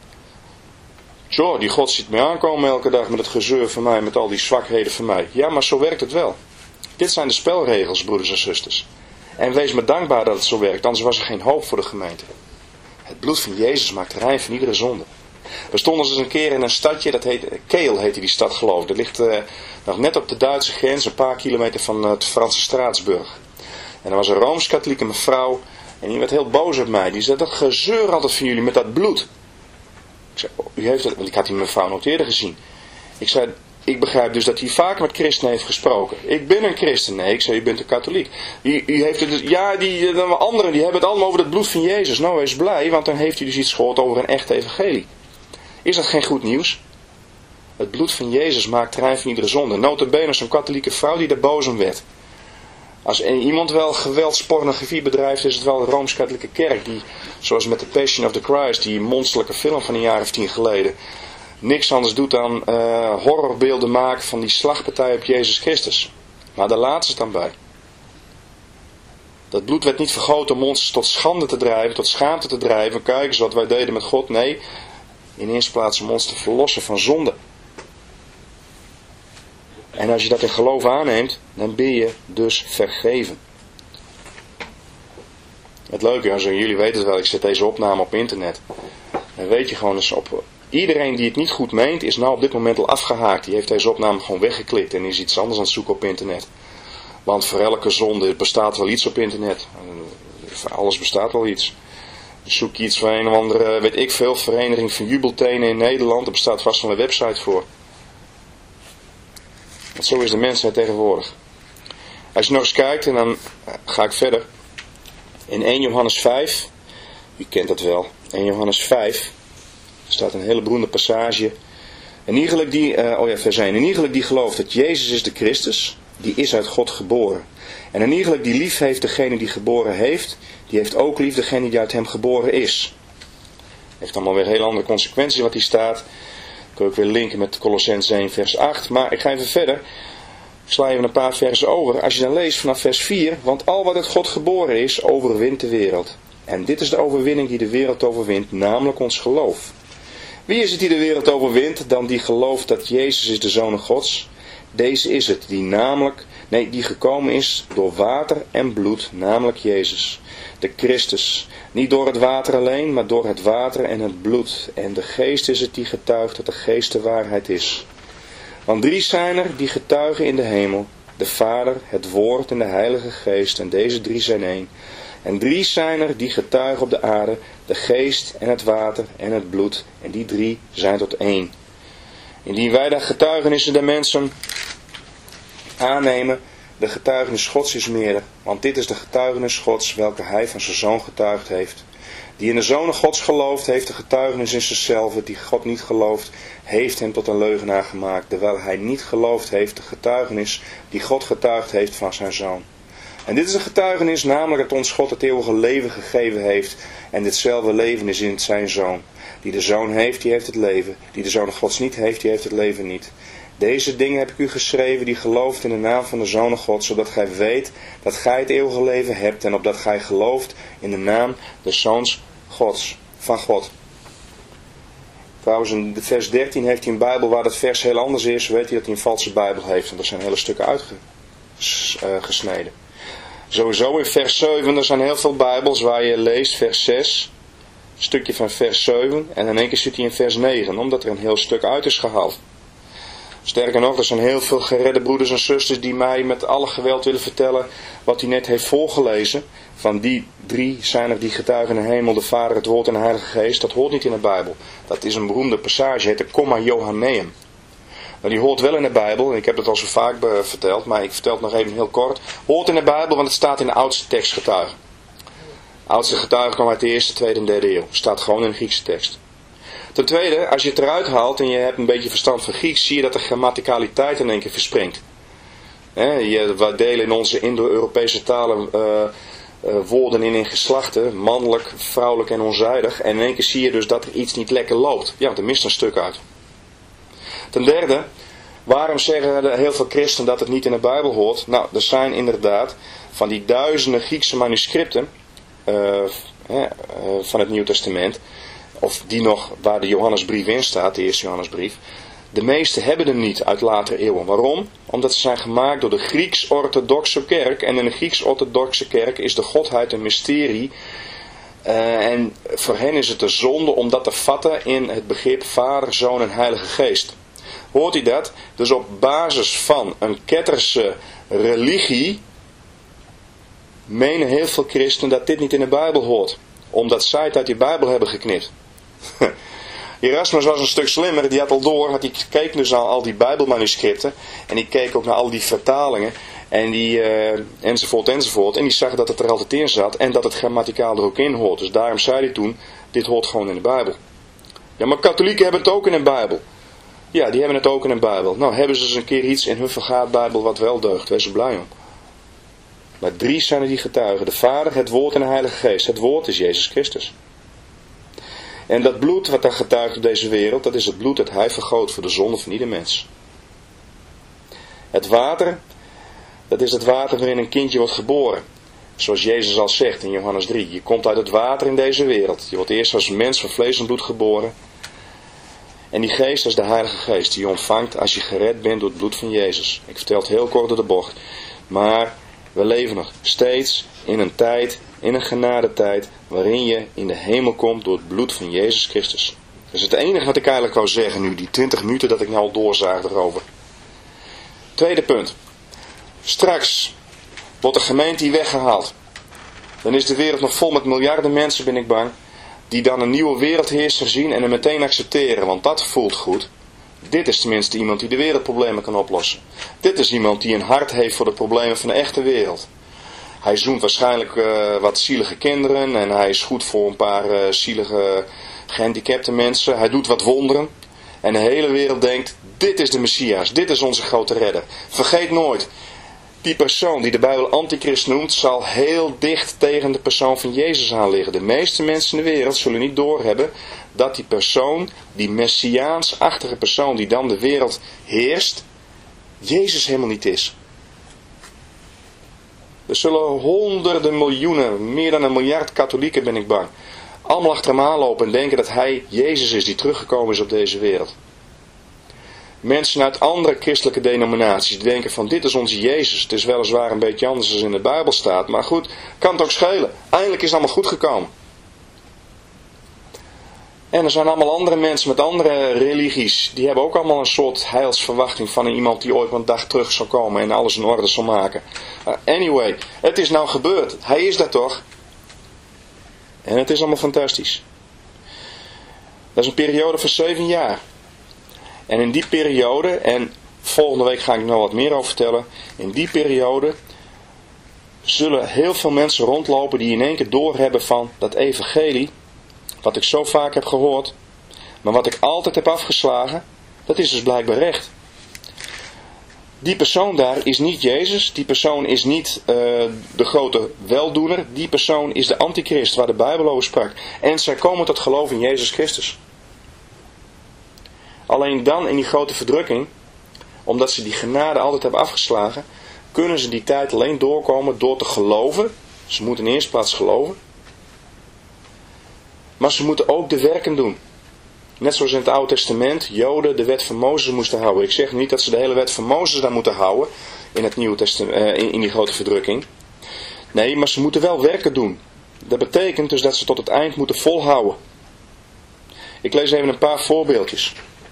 Zo, die God ziet mij aankomen elke dag met het gezeur van mij, met al die zwakheden van mij. Ja, maar zo werkt het wel. Dit zijn de spelregels, broeders en zusters. En wees me dankbaar dat het zo werkt, anders was er geen hoop voor de gemeente. Het bloed van Jezus maakt rein van iedere zonde. We stonden eens een keer in een stadje, dat heet Keel heette die stad geloof ik. Dat ligt nog net op de Duitse grens, een paar kilometer van het Franse Straatsburg. En er was een Rooms-Katholieke mevrouw en die werd heel boos op mij. Die zei, dat gezeur altijd van jullie met dat bloed. Ik zei, u heeft het, want ik had die mevrouw nog eerder gezien. Ik zei, ik begrijp dus dat hij vaak met christenen heeft gesproken. Ik ben een christen. Nee, ik zei, u bent een katholiek. U heeft het, ja, anderen die hebben het allemaal over het bloed van Jezus. Nou, wees blij, want dan heeft u dus iets gehoord over een echt evangelie. Is dat geen goed nieuws? Het bloed van Jezus maakt rein van iedere zonde. Nota bene zo'n katholieke vrouw die daar boos om werd. Als iemand wel geweldspornografie bedrijft, is het wel de Rooms-Katholieke Kerk. Die, zoals met The Passion of the Christ, die monsterlijke film van een jaar of 10 geleden, niks anders doet dan horrorbeelden maken van die slagpartij op Jezus Christus. Maar daar laten ze het dan bij. Dat bloed werd niet vergoten om ons tot schande te drijven, tot schaamte te drijven. Kijk eens wat wij deden met God. Nee, in eerste plaats om ons te verlossen van zonde. En als je dat in geloof aanneemt, dan ben je dus vergeven. Het leuke is, jullie weten het wel, ik zet deze opname op internet. Dan weet je gewoon eens iedereen die het niet goed meent, is nou op dit moment al afgehaakt. Die heeft deze opname gewoon weggeklikt en is iets anders aan het zoeken op internet. Want voor elke zonde bestaat wel iets op internet. Voor alles bestaat wel iets. Zoek je iets van een of andere, weet ik veel, vereniging van jubeltenen in Nederland. Er bestaat vast wel een website voor. Want zo is de mensheid tegenwoordig. Als je nog eens kijkt, en dan ga ik verder. In 1 Johannes 5, u kent dat wel, 1 Johannes 5, er staat een hele beroemde passage. En iegelijk die, vers 1, en iegelijk die gelooft dat Jezus is de Christus, die is uit God geboren. En en iegelijk die lief heeft degene die geboren heeft, die heeft ook lief degene die uit hem geboren is. Heeft allemaal weer hele andere consequenties wat hier staat. Ik kan ook weer linken met Colossenzen 1 vers 8. Maar ik ga even verder. Ik sla even een paar versen over. Als je dan leest vanaf vers 4. Want al wat uit God geboren is, overwint de wereld. En dit is de overwinning die de wereld overwint, namelijk ons geloof. Wie is het die de wereld overwint dan die gelooft dat Jezus is de Zoon Gods? Deze is het, die gekomen is door water en bloed, namelijk Jezus, de Christus. Niet door het water alleen, maar door het water en het bloed. En de Geest is het die getuigt dat de Geest de waarheid is. Want 3 zijn er die getuigen in de hemel, de Vader, het Woord en de Heilige Geest, en deze 3 zijn één. En 3 zijn er die getuigen op de aarde, de Geest en het water en het bloed, en die 3 zijn tot één. Indien wij de getuigenissen der mensen aannemen, de getuigenis Gods is meerder, want dit is de getuigenis Gods, welke hij van zijn Zoon getuigd heeft. Die in de Zoon Gods gelooft, heeft de getuigenis in zichzelf. Die God niet gelooft, heeft hem tot een leugenaar gemaakt, terwijl hij niet geloofd heeft de getuigenis die God getuigd heeft van zijn Zoon. En dit is een getuigenis, namelijk dat ons God het eeuwige leven gegeven heeft, en ditzelfde leven is in zijn Zoon. Die de Zoon heeft, die heeft het leven. Die de Zoon Gods niet heeft, die heeft het leven niet. Deze dingen heb ik u geschreven die gelooft in de naam van de Zoon Gods, zodat gij weet dat gij het eeuwige leven hebt en opdat gij gelooft in de naam des Zoons Gods, van God. Trouwens, in vers 13 heeft hij een Bijbel waar dat vers heel anders is. Weet hij dat hij een valse Bijbel heeft, en er zijn hele stukken uitgesneden. Sowieso in vers 7, er zijn heel veel Bijbels waar je leest vers 6, een stukje van vers 7, en in één keer zit hij in vers 9, omdat er een heel stuk uit is gehaald. Sterker nog, er zijn heel veel geredde broeders en zusters die mij met alle geweld willen vertellen wat hij net heeft voorgelezen. Van die 3 zijn er die getuigen in de hemel, de Vader, het Woord en de Heilige Geest. Dat hoort niet in de Bijbel. Dat is een beroemde passage, heet de Comma Johanneum. Maar die hoort wel in de Bijbel, en ik heb het al zo vaak verteld, maar ik vertel het nog even heel kort. Hoort in de Bijbel, want het staat in de oudste tekstgetuigen. De oudste getuigen kwam uit de 1e, 2e en 3e eeuw. Staat gewoon in de Griekse tekst. Ten tweede, als je het eruit haalt en je hebt een beetje verstand van Grieks, zie je dat de grammaticaliteit in één keer verspringt. Wij delen in onze Indo-Europese talen woorden in geslachten, mannelijk, vrouwelijk en onzijdig. En in één keer zie je dus dat er iets niet lekker loopt. Ja, want er mist een stuk uit. Ten derde, waarom zeggen heel veel christenen dat het niet in de Bijbel hoort? Nou, er zijn inderdaad van die duizenden Griekse manuscripten van het Nieuw Testament, of die nog waar de Johannesbrief in staat, de eerste Johannesbrief. De meeste hebben hem niet uit latere eeuwen. Waarom? Omdat ze zijn gemaakt door de Grieks-orthodoxe kerk. En in de Grieks-orthodoxe kerk is de godheid een mysterie. En voor hen is het een zonde om dat te vatten in het begrip Vader, Zoon en Heilige Geest. Hoort u dat? Dus op basis van een ketterse religie menen heel veel christenen dat dit niet in de Bijbel hoort. Omdat zij het uit die Bijbel hebben geknipt. Erasmus was een stuk slimmer, die had al door, die keek dus naar al die Bijbelmanuscripten en die keek ook naar al die vertalingen en die enzovoort. En die zag dat het er altijd in zat en dat het grammaticaal er ook in hoort. Dus daarom zei hij toen, dit hoort gewoon in de Bijbel. Ja, maar katholieken hebben het ook in een Bijbel. Ja, die hebben het ook in een Bijbel. Nou, hebben ze eens een keer iets in hun vergaatbijbel wat wel deugt. Wees er blij om. Maar 3 zijn er die getuigen. De Vader, het Woord en de Heilige Geest. Het Woord is Jezus Christus. En dat bloed wat daar getuigt op deze wereld, dat is het bloed dat hij vergoot voor de zonde van ieder mens. Het water, Dat is het water waarin een kindje wordt geboren. Zoals Jezus al zegt in Johannes 3. Je komt uit het water in deze wereld. Je wordt eerst als mens van vlees en bloed geboren. En die geest, dat is de Heilige Geest. Die je ontvangt als je gered bent door het bloed van Jezus. Ik vertel het heel kort door de bocht. Maar we leven nog steeds in een tijd, in een genadetijd, waarin je in de hemel komt door het bloed van Jezus Christus. Dat is het enige wat ik eigenlijk wou zeggen nu, die 20 minuten dat ik nou al doorzaag erover. Tweede punt. Straks wordt de gemeente hier weggehaald. Dan is de wereld nog vol met miljarden mensen, ben ik bang, die dan een nieuwe wereldheerser zien en hem meteen accepteren, want dat voelt goed. Dit is tenminste iemand die de wereldproblemen kan oplossen. Dit is iemand die een hart heeft voor de problemen van de echte wereld. Hij zoent waarschijnlijk wat zielige kinderen en hij is goed voor een paar zielige gehandicapte mensen. Hij doet wat wonderen en de hele wereld denkt, dit is de Messias, dit is onze grote redder. Vergeet nooit, die persoon die de Bijbel antichrist noemt, zal heel dicht tegen de persoon van Jezus aan liggen. De meeste mensen in de wereld zullen niet doorhebben dat die persoon, die messiaansachtige persoon die dan de wereld heerst, Jezus helemaal niet is. Er zullen honderden miljoenen, meer dan 1 miljard katholieken ben ik bang, allemaal achter hem aanlopen en denken dat hij Jezus is die teruggekomen is op deze wereld. Mensen uit andere christelijke denominaties die denken van dit is onze Jezus. Het is weliswaar een beetje anders dan in de Bijbel staat. Maar goed, kan het ook schelen. Eindelijk is het allemaal goed gekomen. En er zijn allemaal andere mensen met andere religies. Die hebben ook allemaal een soort heilsverwachting van iemand die ooit een dag terug zal komen en alles in orde zal maken. Anyway, het is nou gebeurd. Hij is daar toch. En het is allemaal fantastisch. Dat is een periode van 7 jaar. En in die periode, en volgende week ga ik nog wat meer over vertellen. In die periode zullen heel veel mensen rondlopen die in één keer doorhebben van dat evangelie. Wat ik zo vaak heb gehoord. Maar wat ik altijd heb afgeslagen. Dat is dus blijkbaar recht. Die persoon daar is niet Jezus. Die persoon is niet de grote weldoener. Die persoon is de antichrist waar de Bijbel over sprak. En zij komen tot geloof in Jezus Christus. Alleen dan in die grote verdrukking, omdat ze die genade altijd hebben afgeslagen, kunnen ze die tijd alleen doorkomen door te geloven. Ze moeten in eerste plaats geloven. Maar ze moeten ook de werken doen. Net zoals in het Oude Testament Joden de wet van Mozes moesten houden. Ik zeg niet dat ze de hele wet van Mozes daar moeten houden in het Nieuwe Testament, in die grote verdrukking. Nee, maar ze moeten wel werken doen. Dat betekent dus dat ze tot het eind moeten volhouden. Ik lees even een paar voorbeeldjes.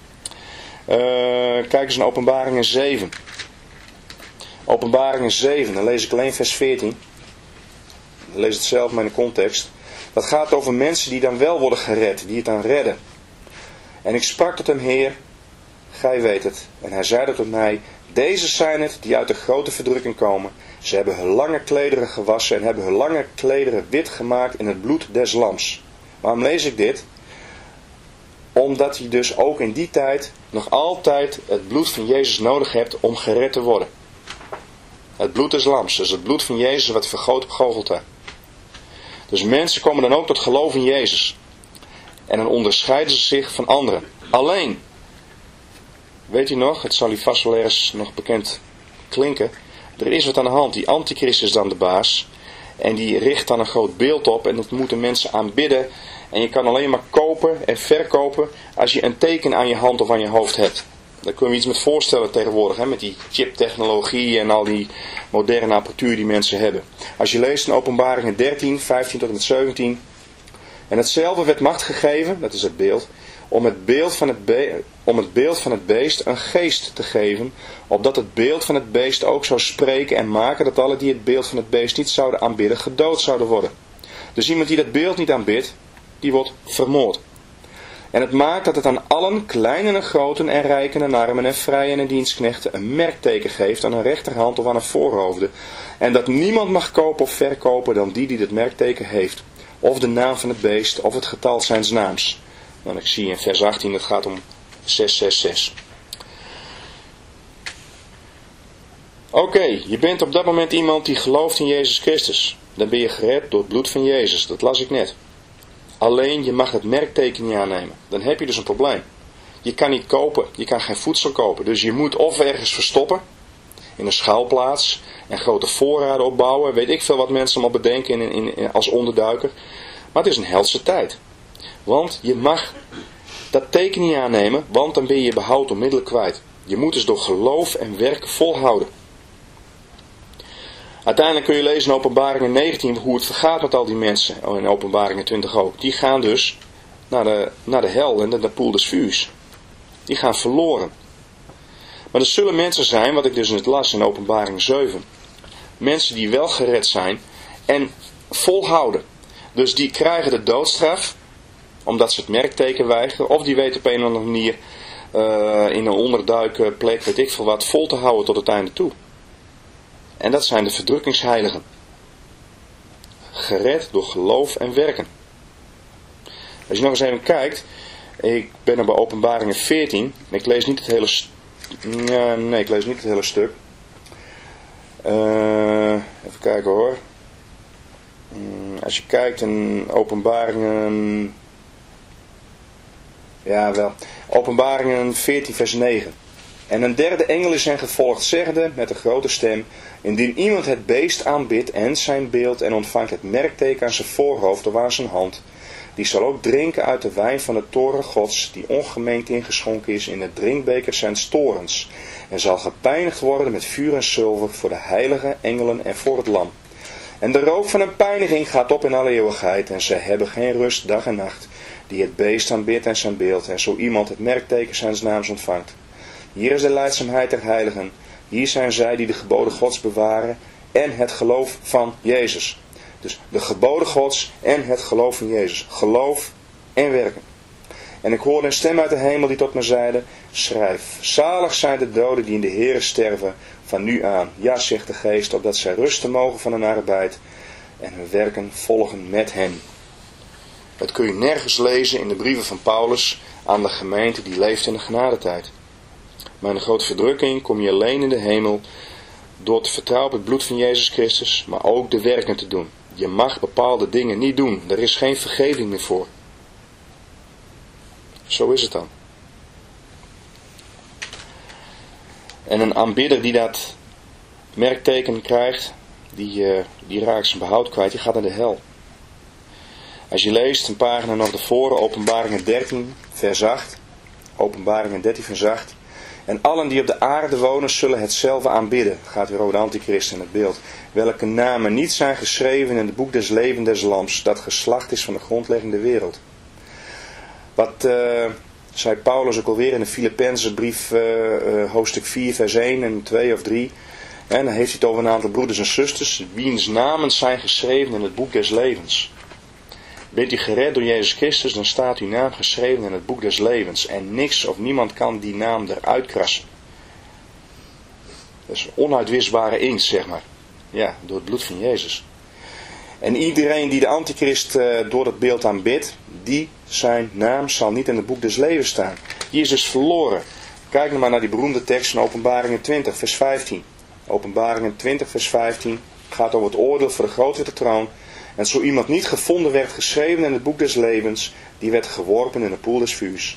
Kijk eens naar Openbaringen 7. Openbaringen 7, dan lees ik alleen vers 14. Ik lees het zelf maar in de context. Dat gaat over mensen die dan wel worden gered, die het dan redden. En ik sprak tot hem, Heer, gij weet het. En hij zeide tot mij, deze zijn het die uit de grote verdrukking komen. Ze hebben hun lange klederen gewassen en hebben hun lange klederen wit gemaakt in het bloed des lams. Waarom lees ik dit? Omdat je dus ook in die tijd nog altijd het bloed van Jezus nodig hebt om gered te worden. Het bloed des lams, dus het bloed van Jezus wat vergoot op Golgotha. Dus mensen komen dan ook tot geloof in Jezus. En dan onderscheiden ze zich van anderen. Alleen, weet u nog, het zal u vast wel ergens nog bekend klinken. Er is wat aan de hand, die antichrist is dan de baas. En die richt dan een groot beeld op en dat moeten mensen aanbidden. En je kan alleen maar kopen en verkopen als je een teken aan je hand of aan je hoofd hebt. Daar kun je iets met voorstellen tegenwoordig, hè, met die chiptechnologie en al die moderne apparatuur die mensen hebben. Als je leest in Openbaringen 13, 15 tot en met 17. En hetzelfde werd macht gegeven, dat is het beeld, om het beeld van het beest een geest te geven, opdat het beeld van het beest ook zou spreken en maken dat alle die het beeld van het beest niet zouden aanbidden, gedood zouden worden. Dus iemand die dat beeld niet aanbidt, die wordt vermoord. En het maakt dat het aan allen, kleinen en groten en rijken en armen en vrijen en dienstknechten een merkteken geeft aan een rechterhand of aan een voorhoofde. En dat niemand mag kopen of verkopen dan die het merkteken heeft. Of de naam van het beest of het getal zijns naams. Nou, ik zie in vers 18, het gaat om 666. Oké, je bent op dat moment iemand die gelooft in Jezus Christus. Dan ben je gered door het bloed van Jezus, dat las ik net. Alleen je mag het merkteken niet aannemen. Dan heb je dus een probleem. Je kan niet kopen, je kan geen voedsel kopen. Dus je moet of ergens verstoppen, in een schuilplaats. en grote voorraden opbouwen. Weet ik veel wat mensen allemaal bedenken als onderduiker. Maar het is een helse tijd. Want je mag dat teken niet aannemen, want dan ben je je behoud onmiddellijk kwijt. Je moet dus door geloof en werken volhouden. Uiteindelijk kun je lezen in Openbaringen 19 hoe het vergaat met al die mensen. Oh, in Openbaringen 20 ook. Die gaan dus naar de hel en de poel des vuurs. Die gaan verloren. Maar er zullen mensen zijn, wat ik dus net las in Openbaring 7. Mensen die wel gered zijn en volhouden. Dus die krijgen de doodstraf, omdat ze het merkteken weigeren. Of die weten op een of andere manier in een onderduikplek, weet ik veel wat, vol te houden tot het einde toe. En dat zijn de verdrukkingsheiligen. Gered door geloof en werken. Als je nog eens even kijkt, ik ben er bij Openbaringen 14. Ik lees niet het hele ik lees niet het hele stuk. Even kijken hoor. Als je kijkt in Openbaringen... Ja wel. Openbaringen 14 vers 9. En een derde engel is hen gevolgd, zeggende met een grote stem: indien iemand het beest aanbidt en zijn beeld en ontvangt het merkteken aan zijn voorhoofd of aan zijn hand, die zal ook drinken uit de wijn van de toren Gods, die ongemeend ingeschonken is in de drinkbeker zijns torens, en zal gepijnigd worden met vuur en zilver voor de heilige engelen en voor het lam. En de rook van een pijniging gaat op in alle eeuwigheid, en zij hebben geen rust dag en nacht, die het beest aanbidt en zijn beeld, en zo iemand het merkteken zijns naams ontvangt. Hier is de lijdzaamheid der heiligen. Hier zijn zij die de geboden Gods bewaren en het geloof van Jezus. Dus de geboden Gods en het geloof van Jezus. Geloof en werken. En ik hoorde een stem uit de hemel die tot me zeide: schrijf, zalig zijn de doden die in de Heere sterven van nu aan. Ja, zegt de Geest, opdat zij rusten mogen van hun arbeid en hun werken volgen met hen. Dat kun je nergens lezen in de brieven van Paulus aan de gemeente die leeft in de genadetijd. Maar in de grote verdrukking kom je alleen in de hemel door te vertrouwen op het bloed van Jezus Christus, maar ook de werken te doen. Je mag bepaalde dingen niet doen. Er is geen vergeving meer voor. Zo is het dan. En een aanbidder die dat merkteken krijgt, die raakt zijn behoud kwijt, die gaat naar de hel. Als je leest een pagina nog ervoor, Openbaringen 13 vers 8. Openbaringen 13 vers 8. En allen die op de aarde wonen zullen hetzelfde aanbidden. Het gaat weer over de antichrist en het beeld. Welke namen niet zijn geschreven in het boek des levens des lams, dat geslacht is van de grondlegging der wereld. Wat zei Paulus ook alweer in de Filippenzen brief hoofdstuk 4 vers 1 en 2 of 3. En dan heeft hij het over een aantal broeders en zusters, wiens namen zijn geschreven in het boek des levens. Bent u gered door Jezus Christus, dan staat uw naam geschreven in het boek des levens. En niks of niemand kan die naam eruit krassen. Dat is onuitwisbare inkt, zeg maar. Ja, door het bloed van Jezus. En iedereen die de antichrist door dat beeld aanbidt, die zijn naam zal niet in het boek des levens staan. Die is dus verloren. Kijk nou maar naar die beroemde tekst van Openbaringen 20 vers 15. Openbaringen 20 vers 15 gaat over het oordeel voor de grote witte troon. En zo iemand niet gevonden werd geschreven in het boek des levens, die werd geworpen in de poel des vuurs.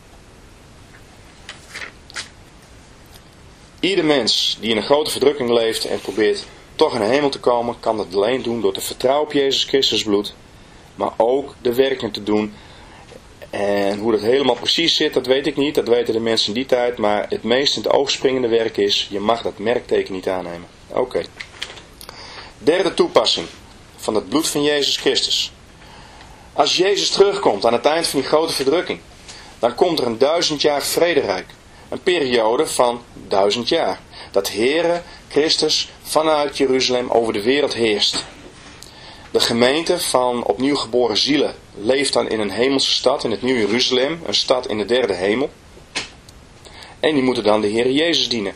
Ieder mens die in een grote verdrukking leeft en probeert toch in de hemel te komen, kan dat alleen doen door te vertrouwen op Jezus Christus bloed, maar ook de werken te doen. En hoe dat helemaal precies zit, dat weet ik niet, dat weten de mensen in die tijd, maar het meest in het oog springende werk is, je mag dat merkteken niet aannemen. Oké. Derde toepassing van het bloed van Jezus Christus. Als Jezus terugkomt aan het eind van die grote verdrukking, dan komt er een 1000 jaar vrederijk. Een periode van 1000 jaar. Dat Heere Christus vanuit Jeruzalem over de wereld heerst. De gemeente van opnieuw geboren zielen leeft dan in een hemelse stad, in het Nieuw Jeruzalem, een stad in de derde hemel. En die moeten dan de Heere Jezus dienen.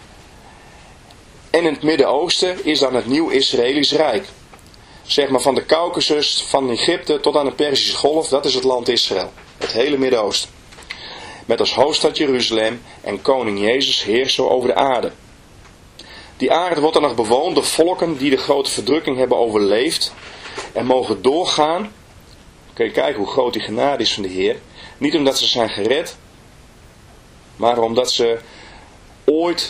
En in het Midden-Oosten is dan het nieuw Israëlisch Rijk. Zeg maar van de Kaukasus, van Egypte tot aan de Perzische Golf, dat is het land Israël. Het hele Midden-Oosten. Met als hoofdstad Jeruzalem en koning Jezus heerst zo over de aarde. Die aarde wordt dan nog bewoond door volken die de grote verdrukking hebben overleefd en mogen doorgaan. Kun je kijken hoe groot die genade is van de Heer. Niet omdat ze zijn gered, maar omdat ze ooit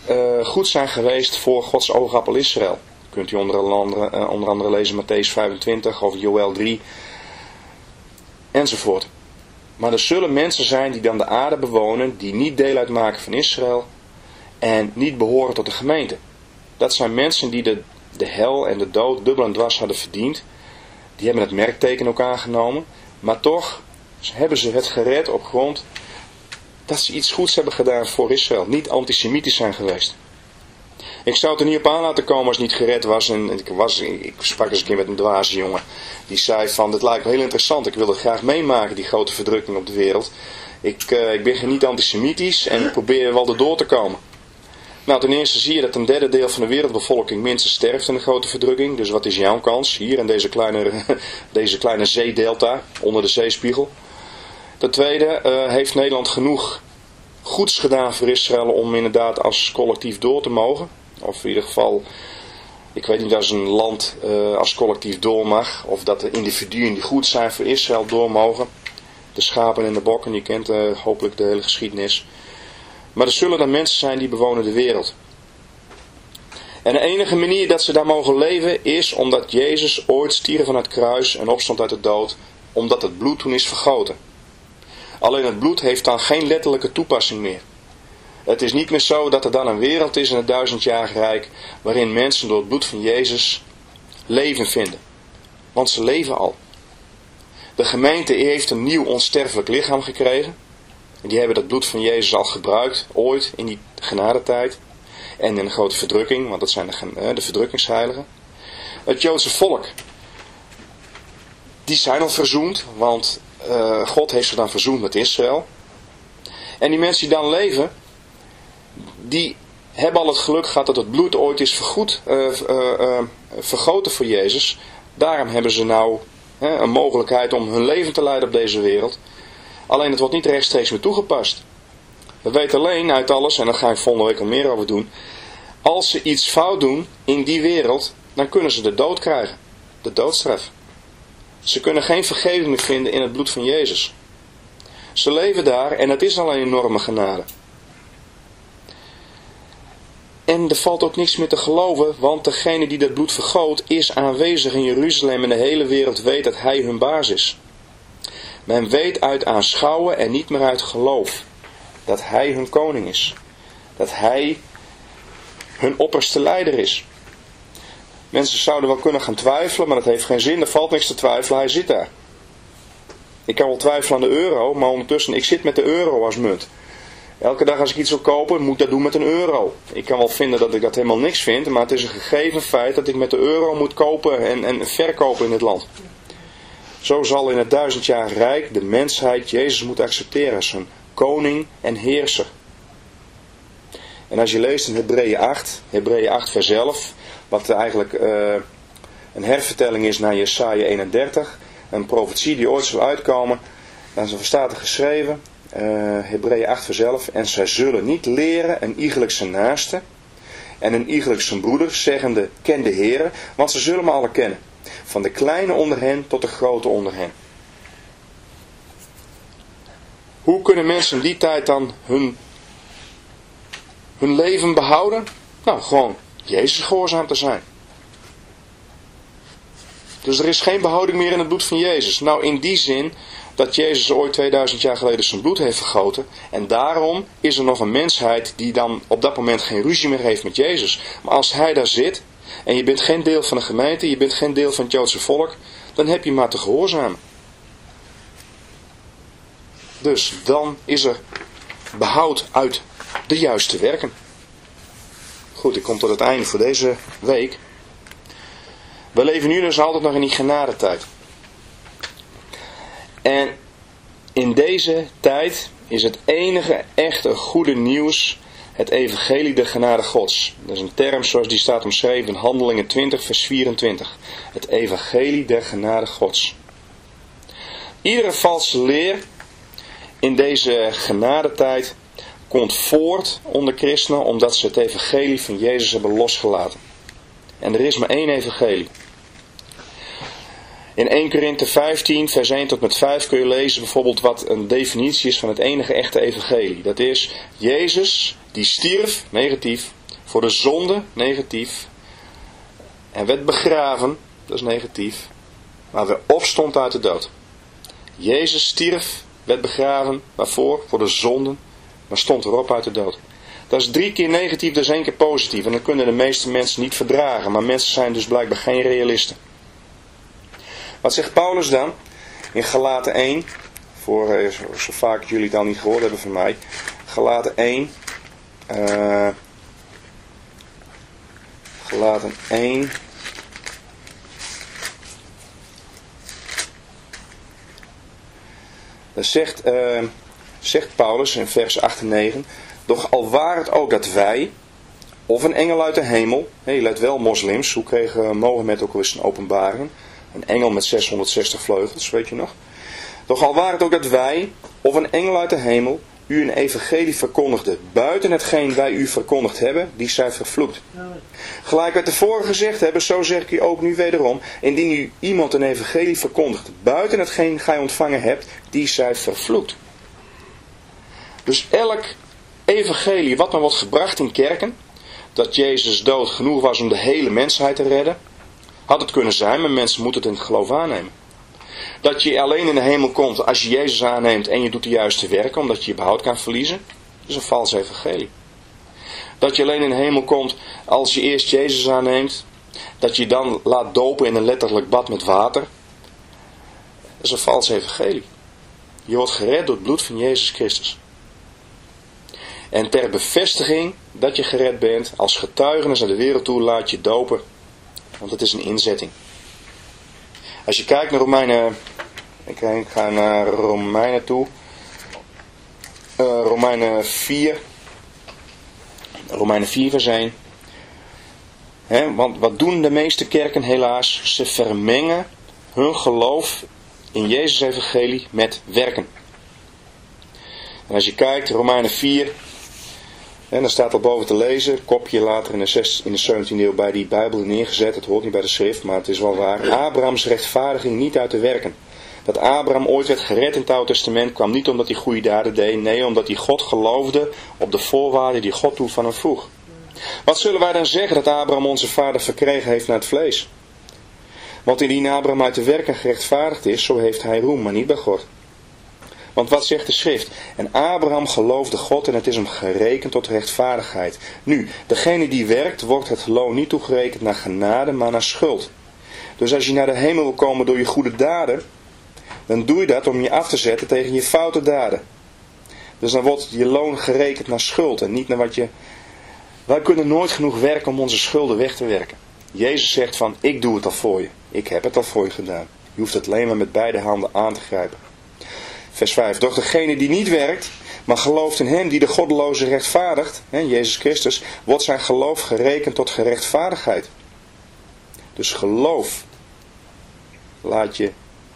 goed zijn geweest voor Gods oogappel Israël. Kunt u onder andere lezen Mattheüs 25 of Joël 3 enzovoort. Maar er zullen mensen zijn die dan de aarde bewonen, die niet deel uitmaken van Israël en niet behoren tot de gemeente. Dat zijn mensen die de hel en de dood dubbel en dwars hadden verdiend. Die hebben het merkteken ook aangenomen, maar toch hebben ze het gered op grond dat ze iets goeds hebben gedaan voor Israël. Niet antisemitisch zijn geweest. Ik zou het er niet op aan laten komen als het niet gered was. En ik sprak eens een keer met een dwaze jongen. Die zei van, dit lijkt me heel interessant. Ik wil het graag meemaken, die grote verdrukking op de wereld. Ik ben niet antisemitisch en ik probeer wel erdoor te komen. Nou, ten eerste zie je dat een derde deel van de wereldbevolking minstens sterft in de grote verdrukking. Dus wat is jouw kans hier in deze kleine zeedelta onder de zeespiegel? Ten tweede heeft Nederland genoeg goeds gedaan voor Israël om inderdaad als collectief door te mogen. Of in ieder geval, ik weet niet als een land als collectief door mag. Of dat de individuen die goed zijn voor Israël door mogen. De schapen en de bokken, je kent hopelijk de hele geschiedenis. Maar er zullen dan mensen zijn die bewonen de wereld. En de enige manier dat ze daar mogen leven is omdat Jezus ooit stierf van het kruis en opstond uit de dood. Omdat het bloed toen is vergoten. Alleen het bloed heeft dan geen letterlijke toepassing meer. Het is niet meer zo dat er dan een wereld is in het 1000-jarige rijk waarin mensen door het bloed van Jezus leven vinden. Want ze leven al. De gemeente heeft een nieuw onsterfelijk lichaam gekregen. En die hebben dat bloed van Jezus al gebruikt, ooit in die genadetijd. En in de grote verdrukking, want dat zijn de verdrukkingsheiligen. Het Joodse volk, die zijn al verzoend, want God heeft ze dan verzoend met Israël. En die mensen die dan leven, die hebben al het geluk gehad dat het bloed ooit is vergoten voor Jezus. Daarom hebben ze nou een mogelijkheid om hun leven te leiden op deze wereld. Alleen het wordt niet rechtstreeks meer toegepast. We weten alleen uit alles, en daar ga ik volgende week al meer over doen. Als ze iets fout doen in die wereld, dan kunnen ze de dood krijgen. De doodstraf. Ze kunnen geen vergeving meer vinden in het bloed van Jezus. Ze leven daar en het is al een enorme genade. En er valt ook niks meer te geloven, want degene die dat bloed vergoot is aanwezig in Jeruzalem en de hele wereld weet dat hij hun baas is. Men weet uit aanschouwen en niet meer uit geloof dat hij hun koning is. Dat hij hun opperste leider is. Mensen zouden wel kunnen gaan twijfelen, maar dat heeft geen zin. Er valt niks te twijfelen, hij zit daar. Ik kan wel twijfelen aan de euro, maar ondertussen, ik zit met de euro als munt. Elke dag als ik iets wil kopen, moet ik dat doen met een euro. Ik kan wel vinden dat ik dat helemaal niks vind, maar het is een gegeven feit dat ik met de euro moet kopen en verkopen in dit land. Zo zal in het 1000-jarige rijk de mensheid Jezus moeten accepteren als zijn koning en heerser. En als je leest in Hebreeën 8 vers 11, wat eigenlijk een hervertelling is naar Jesaja 31, een profetie die ooit zal uitkomen, dan staat er geschreven, Hebreeën 8 vers 11, en zij zullen niet leren een iegelijk zijn naaste en een iegelijk zijn broeder, zeggende, ken de Heere, want ze zullen me alle kennen. Van de kleine onder hen tot de grote onder hen. Hoe kunnen mensen in die tijd dan hun leven behouden? Nou, gewoon Jezus gehoorzaam te zijn. Dus er is geen behouding meer in het bloed van Jezus. Nou, in die zin dat Jezus ooit 2000 jaar geleden zijn bloed heeft vergoten. En daarom is er nog een mensheid die dan op dat moment geen ruzie meer heeft met Jezus. Maar als hij daar zit en je bent geen deel van de gemeente, je bent geen deel van het Joodse volk, dan heb je maar te gehoorzamen. Dus dan is er behoud uit de juiste werken. Goed, ik kom tot het einde voor deze week. We leven nu dus altijd nog in die genadetijd. En in deze tijd is het enige echte goede nieuws het evangelie der genade Gods. Dat is een term zoals die staat omschreven in Handelingen 20 vers 24. Het evangelie der genade Gods. Iedere valse leer in deze genadetijd komt voort onder christenen omdat ze het evangelie van Jezus hebben losgelaten. En er is maar één evangelie. In 1 Korinthe 15 vers 1 tot met 5 kun je lezen bijvoorbeeld wat een definitie is van het enige echte evangelie. Dat is, Jezus Die stierf, negatief. Voor de zonde, negatief. En werd begraven, dat is negatief. Maar weer opstond uit de dood. Jezus stierf, werd begraven. Waarvoor? Voor de zonden. Maar stond erop uit de dood. Dat is 3 keer negatief, dat is 1 keer positief. En dat kunnen de meeste mensen niet verdragen. Maar mensen zijn dus blijkbaar geen realisten. Wat zegt Paulus dan? In Galaten 1. Voor zo vaak jullie het al niet gehoord hebben van mij. Galaten 1. Galaten 1. Dan zegt Paulus in vers 8 en 9. Doch al waar het ook dat wij, of een engel uit de hemel. Je let wel, moslims. Hoe kreeg Mohammed ook al eens een openbaring? Een engel met 660 vleugels, weet je nog? Doch al waar het ook dat wij, of een engel uit de hemel, u een evangelie verkondigde, buiten hetgeen wij u verkondigd hebben, die zij vervloekt. Gelijk wij tevoren gezegd hebben, zo zeg ik u ook nu wederom, indien u iemand een evangelie verkondigt, buiten hetgeen gij ontvangen hebt, die zij vervloekt. Dus elk evangelie wat maar wordt gebracht in kerken, dat Jezus dood genoeg was om de hele mensheid te redden, had het kunnen zijn, maar mensen moeten het in het geloof aannemen. Dat je alleen in de hemel komt als je Jezus aanneemt en je doet de juiste werken, omdat je je behoud kan verliezen, dat is een vals evangelie. Dat je alleen in de hemel komt als je eerst Jezus aanneemt, dat je dan laat dopen in een letterlijk bad met water, dat is een vals evangelie. Je wordt gered door het bloed van Jezus Christus. En ter bevestiging dat je gered bent, als getuigenis naar de wereld toe, laat je dopen, want het is een inzetting. Als je kijkt naar Romeinen, ik ga naar Romeinen toe, Romeinen 4 vers 1. Want wat doen de meeste kerken helaas? Ze vermengen hun geloof in Jezus evangelie met werken. En als je kijkt, Romeinen 4, en dan staat al boven te lezen, kopje later in de 17e eeuw bij die Bijbel neergezet. Het hoort niet bij de schrift, maar het is wel waar. Abrahams rechtvaardiging niet uit de werken. Dat Abraham ooit werd gered in het Oude Testament kwam niet omdat hij goede daden deed. Nee, omdat hij God geloofde op de voorwaarden die God toen van hem vroeg. Wat zullen wij dan zeggen dat Abraham onze vader verkregen heeft naar het vlees? Want indien Abraham uit de werken gerechtvaardigd is, zo heeft hij roem, maar niet bij God. Want wat zegt de schrift? En Abraham geloofde God en het is hem gerekend tot rechtvaardigheid. Nu, degene die werkt, wordt het loon niet toegerekend naar genade, maar naar schuld. Dus als je naar de hemel wil komen door je goede daden, dan doe je dat om je af te zetten tegen je foute daden. Dus dan wordt je loon gerekend naar schuld en niet naar wat je... Wij kunnen nooit genoeg werken om onze schulden weg te werken. Jezus zegt van, ik doe het al voor je. Ik heb het al voor je gedaan. Je hoeft het alleen maar met beide handen aan te grijpen. Vers 5. Doch degene die niet werkt, maar gelooft in hem die de goddeloze rechtvaardigt, Jezus Christus, wordt zijn geloof gerekend tot gerechtvaardigheid. Dus geloof laat je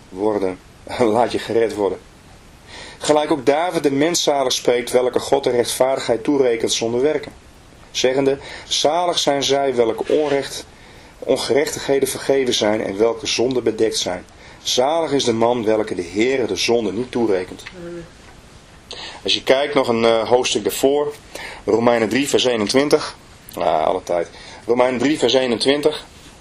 gered worden. Gelijk ook David de mens zalig spreekt, welke God de rechtvaardigheid toerekent zonder werken. Zeggende, zalig zijn zij welke ongerechtigheden vergeven zijn en welke zonden bedekt zijn. Zalig is de man welke de Heere de zonde niet toerekent. Als je kijkt nog een hoofdstuk daarvoor, Romeinen 3 vers 21. Alle tijd. Romeinen 3 vers 21.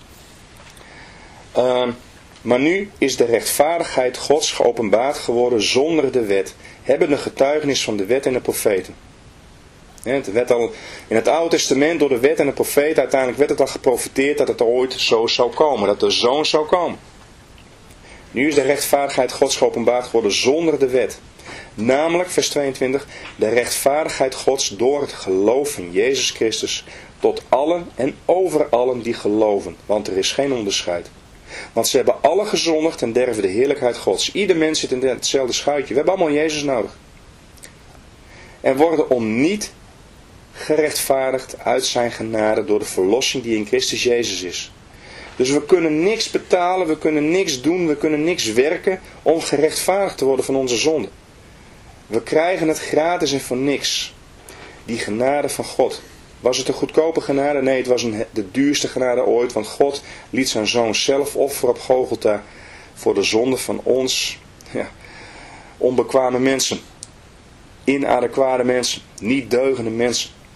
Maar nu is de rechtvaardigheid Gods geopenbaard geworden zonder de wet, hebben de getuigenis van de wet en de profeten. Het werd al in het Oude Testament door de wet en de profeten, uiteindelijk werd het al geprofeteerd dat het ooit zo zou komen, dat de Zoon zou komen. Nu is de rechtvaardigheid Gods geopenbaard geworden zonder de wet. Namelijk, vers 22, de rechtvaardigheid Gods door het geloof in Jezus Christus tot allen en over allen die geloven. Want er is geen onderscheid. Want ze hebben alle gezondigd en derven de heerlijkheid Gods. Ieder mens zit in hetzelfde schuitje. We hebben allemaal Jezus nodig. En worden om niet gerechtvaardigd uit zijn genade door de verlossing die in Christus Jezus is. Dus we kunnen niks betalen, we kunnen niks doen, we kunnen niks werken om gerechtvaardigd te worden van onze zonde. We krijgen het gratis en voor niks. Die genade van God. Was het een goedkope genade? Nee, het was de duurste genade ooit, want God liet zijn Zoon zelf offeren op Golgotha voor de zonde van ons, onbekwame mensen. Inadequate mensen, niet deugende mensen.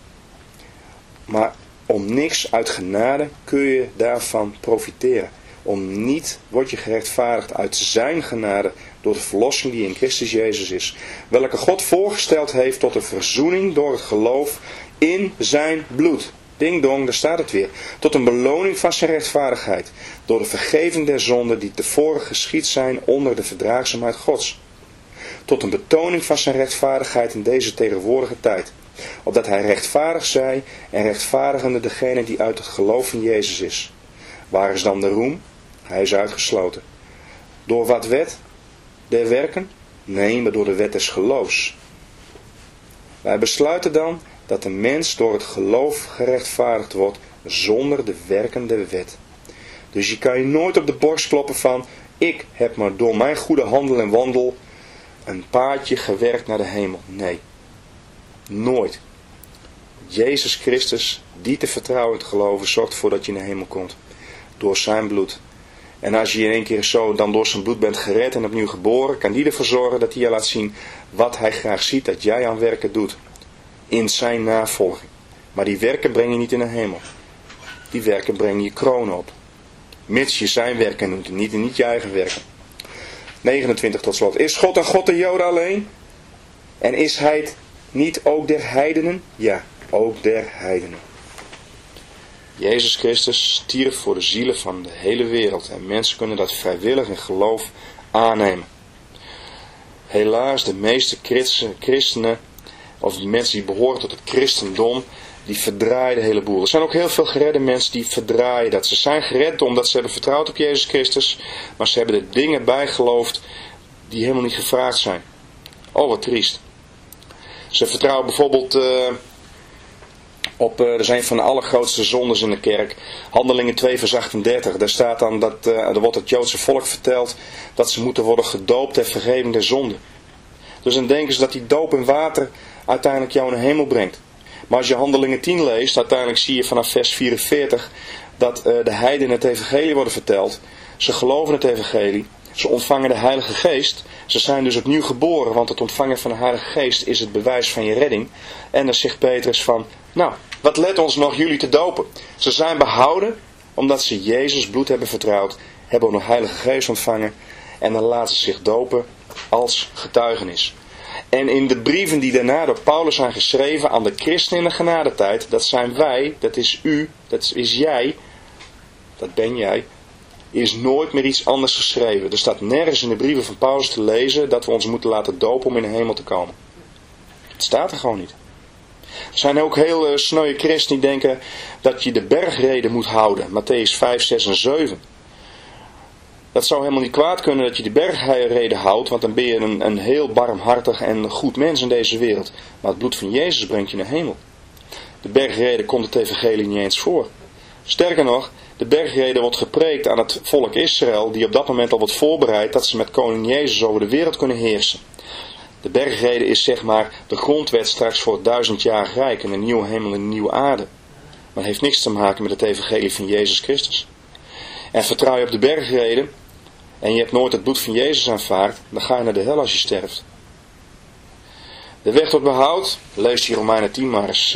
Maar om niks uit genade kun je daarvan profiteren. Om niet word je gerechtvaardigd uit zijn genade door de verlossing die in Christus Jezus is. Welke God voorgesteld heeft tot een verzoening door het geloof in zijn bloed. Ding dong, daar staat het weer. Tot een beloning van zijn rechtvaardigheid. Door de vergeving der zonden die tevoren geschied zijn onder de verdraagzaamheid Gods. Tot een betoning van zijn rechtvaardigheid in deze tegenwoordige tijd. Opdat hij rechtvaardig zij en rechtvaardigende degene die uit het geloof in Jezus is. Waar is dan de roem? Hij is uitgesloten. Door wat wet? Der werken? Nee, maar door de wet des geloofs. Wij besluiten dan dat de mens door het geloof gerechtvaardigd wordt zonder de werken der wet. Dus je kan je nooit op de borst kloppen van: ik heb maar door mijn goede handel en wandel een paadje gewerkt naar de hemel. Nee, nooit. Jezus Christus, die te vertrouwen en te geloven, zorgt ervoor dat je in de hemel komt. Door zijn bloed. En als je in één keer zo dan door zijn bloed bent gered en opnieuw geboren, kan die ervoor zorgen dat hij je laat zien wat hij graag ziet dat jij aan werken doet. In zijn navolging. Maar die werken breng je niet in de hemel. Die werken breng je kroon op. Mits je zijn werken doet en niet je eigen werken. 29 tot slot. Is God een God der Joden alleen? En is hij het niet ook der heidenen? Ja, ook der heidenen. Jezus Christus stierf voor de zielen van de hele wereld. En mensen kunnen dat vrijwillig in geloof aannemen. Helaas, de meeste christenen, of de mensen die behoren tot het christendom, die verdraaien de hele boel. Er zijn ook heel veel geredde mensen die verdraaien dat. Ze zijn gered omdat ze hebben vertrouwd op Jezus Christus, maar ze hebben er dingen bijgeloofd die helemaal niet gevraagd zijn. Oh, wat triest. Ze vertrouwen bijvoorbeeld dat is een van de allergrootste zondes in de kerk. Handelingen 2 vers 38. Daar staat dan dat er wordt het Joodse volk verteld dat ze moeten worden gedoopt ter vergeving der zonden. Dus dan denken ze dat die doop in water uiteindelijk jou naar de hemel brengt. Maar als je Handelingen 10 leest, uiteindelijk zie je vanaf vers 44 dat de heidenen het evangelie worden verteld. Ze geloven het evangelie. Ze ontvangen de Heilige Geest. Ze zijn dus opnieuw geboren, want het ontvangen van de Heilige Geest is het bewijs van je redding. En dan zegt Petrus van, nou, wat let ons nog jullie te dopen? Ze zijn behouden, omdat ze Jezus bloed hebben vertrouwd, hebben de Heilige Geest ontvangen. En dan laten ze zich dopen als getuigenis. En in de brieven die daarna door Paulus zijn geschreven aan de christenen in de genadetijd, dat zijn wij, dat is u, dat is jij, dat ben jij, is nooit meer iets anders geschreven. Er staat nergens in de brieven van Paulus te lezen dat we ons moeten laten dopen om in de hemel te komen. Het staat er gewoon niet. Er zijn ook heel sneuwe christenen die denken dat je de bergreden moet houden. Matthäus 5, 6 en 7. Dat zou helemaal niet kwaad kunnen dat je de bergreden houdt, want dan ben je een heel barmhartig en goed mens in deze wereld. Maar het bloed van Jezus brengt je naar de hemel. De bergreden komt het evangelie niet eens voor. Sterker nog, de bergreden wordt gepreekt aan het volk Israël, die op dat moment al wordt voorbereid dat ze met koning Jezus over de wereld kunnen heersen. De bergreden is zeg maar de grondwet straks voor het 1000-jarig rijk en een nieuwe hemel en een nieuwe aarde. Maar het heeft niks te maken met het evangelie van Jezus Christus. En vertrouw je op de bergreden en je hebt nooit het bloed van Jezus aanvaard, dan ga je naar de hel als je sterft. De weg tot behoud, lees die Romeinen 10 maar eens,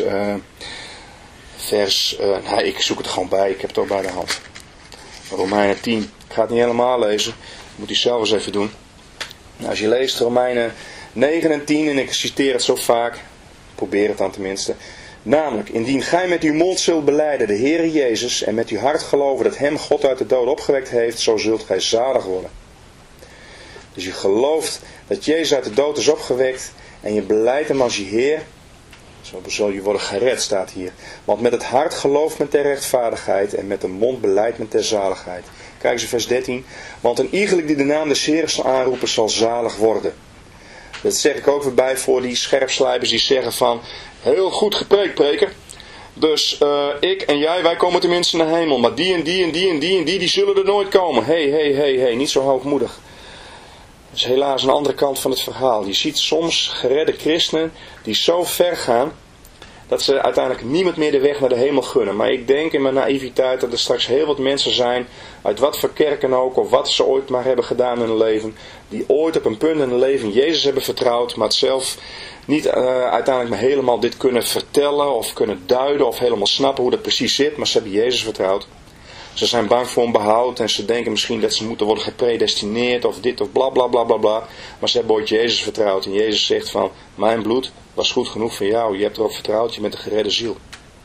ik zoek het gewoon bij, ik heb het ook bij de hand. Romeinen 10, ik ga het niet helemaal lezen, moet je zelf eens even doen. Nou, als je leest Romeinen 9 en 10, en ik citeer het zo vaak, probeer het dan tenminste. Namelijk, indien gij met uw mond zult belijden de Heere Jezus en met uw hart geloven dat hem God uit de dood opgewekt heeft, zo zult gij zalig worden. Dus je gelooft dat Jezus uit de dood is opgewekt en je belijdt hem als je Heer, zo zal je worden gered, staat hier. Want met het hart gelooft men ter rechtvaardigheid en met de mond belijdt men ter zaligheid. Kijk eens in vers 13. Want een iegelijk die de naam des Heeren zal aanroepen zal zalig worden. Dat zeg ik ook weer bij voor die scherpslijpers die zeggen van, heel goed gepreekt, preker. Dus ik en jij, wij komen tenminste naar de hemel. Maar die en die en die en die en die zullen er nooit komen. Hey, niet zo hoogmoedig. Dat is helaas een andere kant van het verhaal. Je ziet soms geredde christenen die zo ver gaan, dat ze uiteindelijk niemand meer de weg naar de hemel gunnen. Maar ik denk in mijn naïviteit dat er straks heel wat mensen zijn, uit wat voor kerken ook, of wat ze ooit maar hebben gedaan in hun leven, die ooit op een punt in hun leven Jezus hebben vertrouwd, maar het zelf niet uiteindelijk maar helemaal dit kunnen vertellen, of kunnen duiden, of helemaal snappen hoe dat precies zit, maar ze hebben Jezus vertrouwd. Ze zijn bang voor een behoud en ze denken misschien dat ze moeten worden gepredestineerd of dit of bla bla bla bla bla. Maar ze hebben ooit Jezus vertrouwd en Jezus zegt van, mijn bloed was goed genoeg voor jou, je hebt erop vertrouwd, je bent een geredde ziel.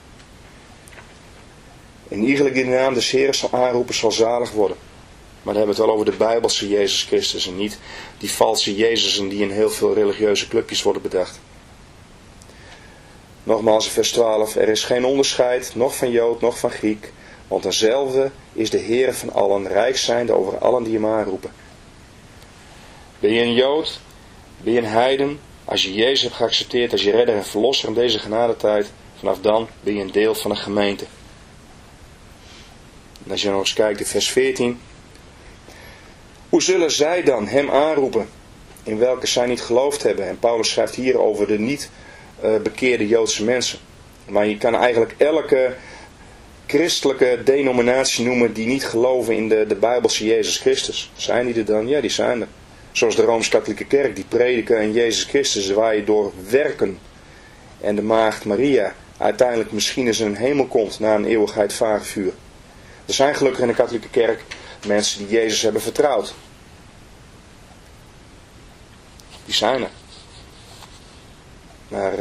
En iedereen die de naam des Heeren zal aanroepen zal zalig worden. Maar dan hebben we het wel over de Bijbelse Jezus Christus en niet die valse Jezusen die in heel veel religieuze clubjes worden bedacht. Nogmaals in vers 12, er is geen onderscheid, noch van Jood, noch van Griek. Want dezelfde is de Heer van allen, rijk zijnde over allen die hem aanroepen. Ben je een Jood? Ben je een heiden? Als je Jezus hebt geaccepteerd als je redder en verlosser in deze genadetijd, vanaf dan ben je een deel van een gemeente. En als je nog eens kijkt in vers 14. Hoe zullen zij dan hem aanroepen, in welke zij niet geloofd hebben? En Paulus schrijft hier over de niet bekeerde Joodse mensen. Maar je kan eigenlijk elke christelijke denominatie noemen die niet geloven in de Bijbelse Jezus Christus. Zijn die er dan? Ja, die zijn er. Zoals de Rooms-Katholieke Kerk, die prediken in Jezus Christus, waar je door werken en de maagd Maria uiteindelijk misschien eens in een hemel komt na een eeuwigheid vagevuur. Er zijn gelukkig in de Katholieke Kerk mensen die Jezus hebben vertrouwd. Die zijn er. Maar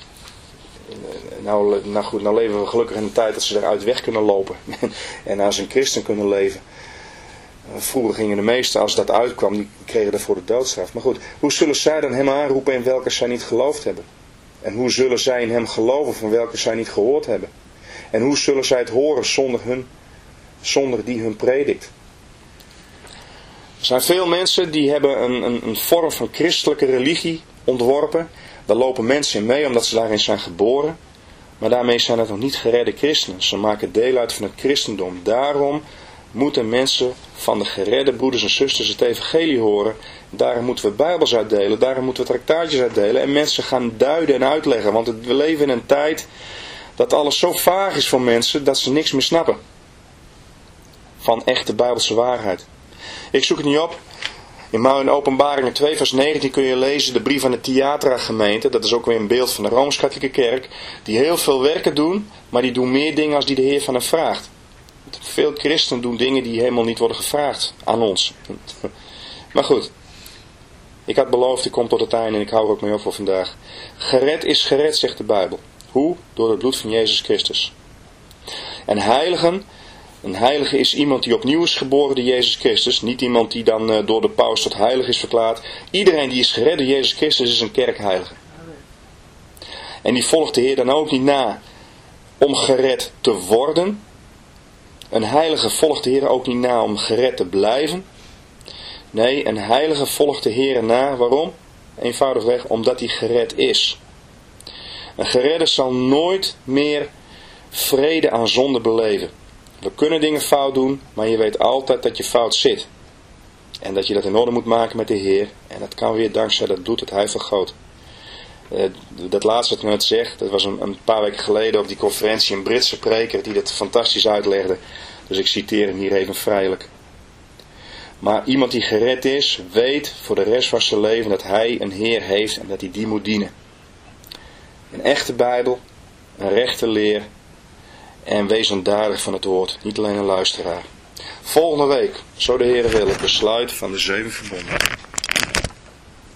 nou goed, nou leven we gelukkig in een tijd dat ze eruit weg kunnen lopen. En als een christen kunnen leven. Vroeger gingen de meesten, als dat uitkwam, die kregen daarvoor de doodstraf. Maar goed, hoe zullen zij dan hem aanroepen in welke zij niet geloofd hebben? En hoe zullen zij in hem geloven van welke zij niet gehoord hebben? En hoe zullen zij het horen zonder die hun predikt? Er zijn veel mensen die hebben een vorm van christelijke religie ontworpen. Daar lopen mensen in mee omdat ze daarin zijn geboren. Maar daarmee zijn het nog niet geredde christenen. Ze maken deel uit van het christendom. Daarom moeten mensen van de geredde broeders en zusters het evangelie horen. Daarom moeten we bijbels uitdelen. Daarom moeten we traktaatjes uitdelen. En mensen gaan duiden en uitleggen. Want we leven in een tijd dat alles zo vaag is voor mensen dat ze niks meer snappen. Van echte bijbelse waarheid. Ik zoek het niet op. In Openbaringen 2 vers 19 kun je lezen de brief aan de Thyatira gemeente. Dat is ook weer een beeld van de Rooms-Katholieke Kerk. Die heel veel werken doen, maar die doen meer dingen als die de Heer van hen vraagt. Veel christenen doen dingen die helemaal niet worden gevraagd aan ons. Maar goed. Ik had beloofd, ik kom tot het einde en ik hou er ook mee op voor vandaag. Gered is gered, zegt de Bijbel. Hoe? Door het bloed van Jezus Christus. En heiligen. Een heilige is iemand die opnieuw is geboren door Jezus Christus. Niet iemand die dan door de paus tot heilig is verklaard. Iedereen die is gered door Jezus Christus is een kerkheilige. En die volgt de Heer dan ook niet na om gered te worden. Een heilige volgt de Heer ook niet na om gered te blijven. Nee, een heilige volgt de Heer na. Waarom? Eenvoudigweg omdat hij gered is. Een geredde zal nooit meer vrede aan zonde beleven. We kunnen dingen fout doen, maar je weet altijd dat je fout zit. En dat je dat in orde moet maken met de Heer. En dat kan weer dankzij dat doet het Hij vergroot. Dat laatste wat ik net zeg, dat was een paar weken geleden op die conferentie een Britse preker die dat fantastisch uitlegde. Dus ik citeer hem hier even vrijelijk. Maar iemand die gered is, weet voor de rest van zijn leven dat hij een Heer heeft en dat hij die moet dienen. Een echte Bijbel, een rechte leer en wees aandadig van het woord, niet alleen een luisteraar. Volgende week, zo de Heer wil, het besluit van de 7 verbonden.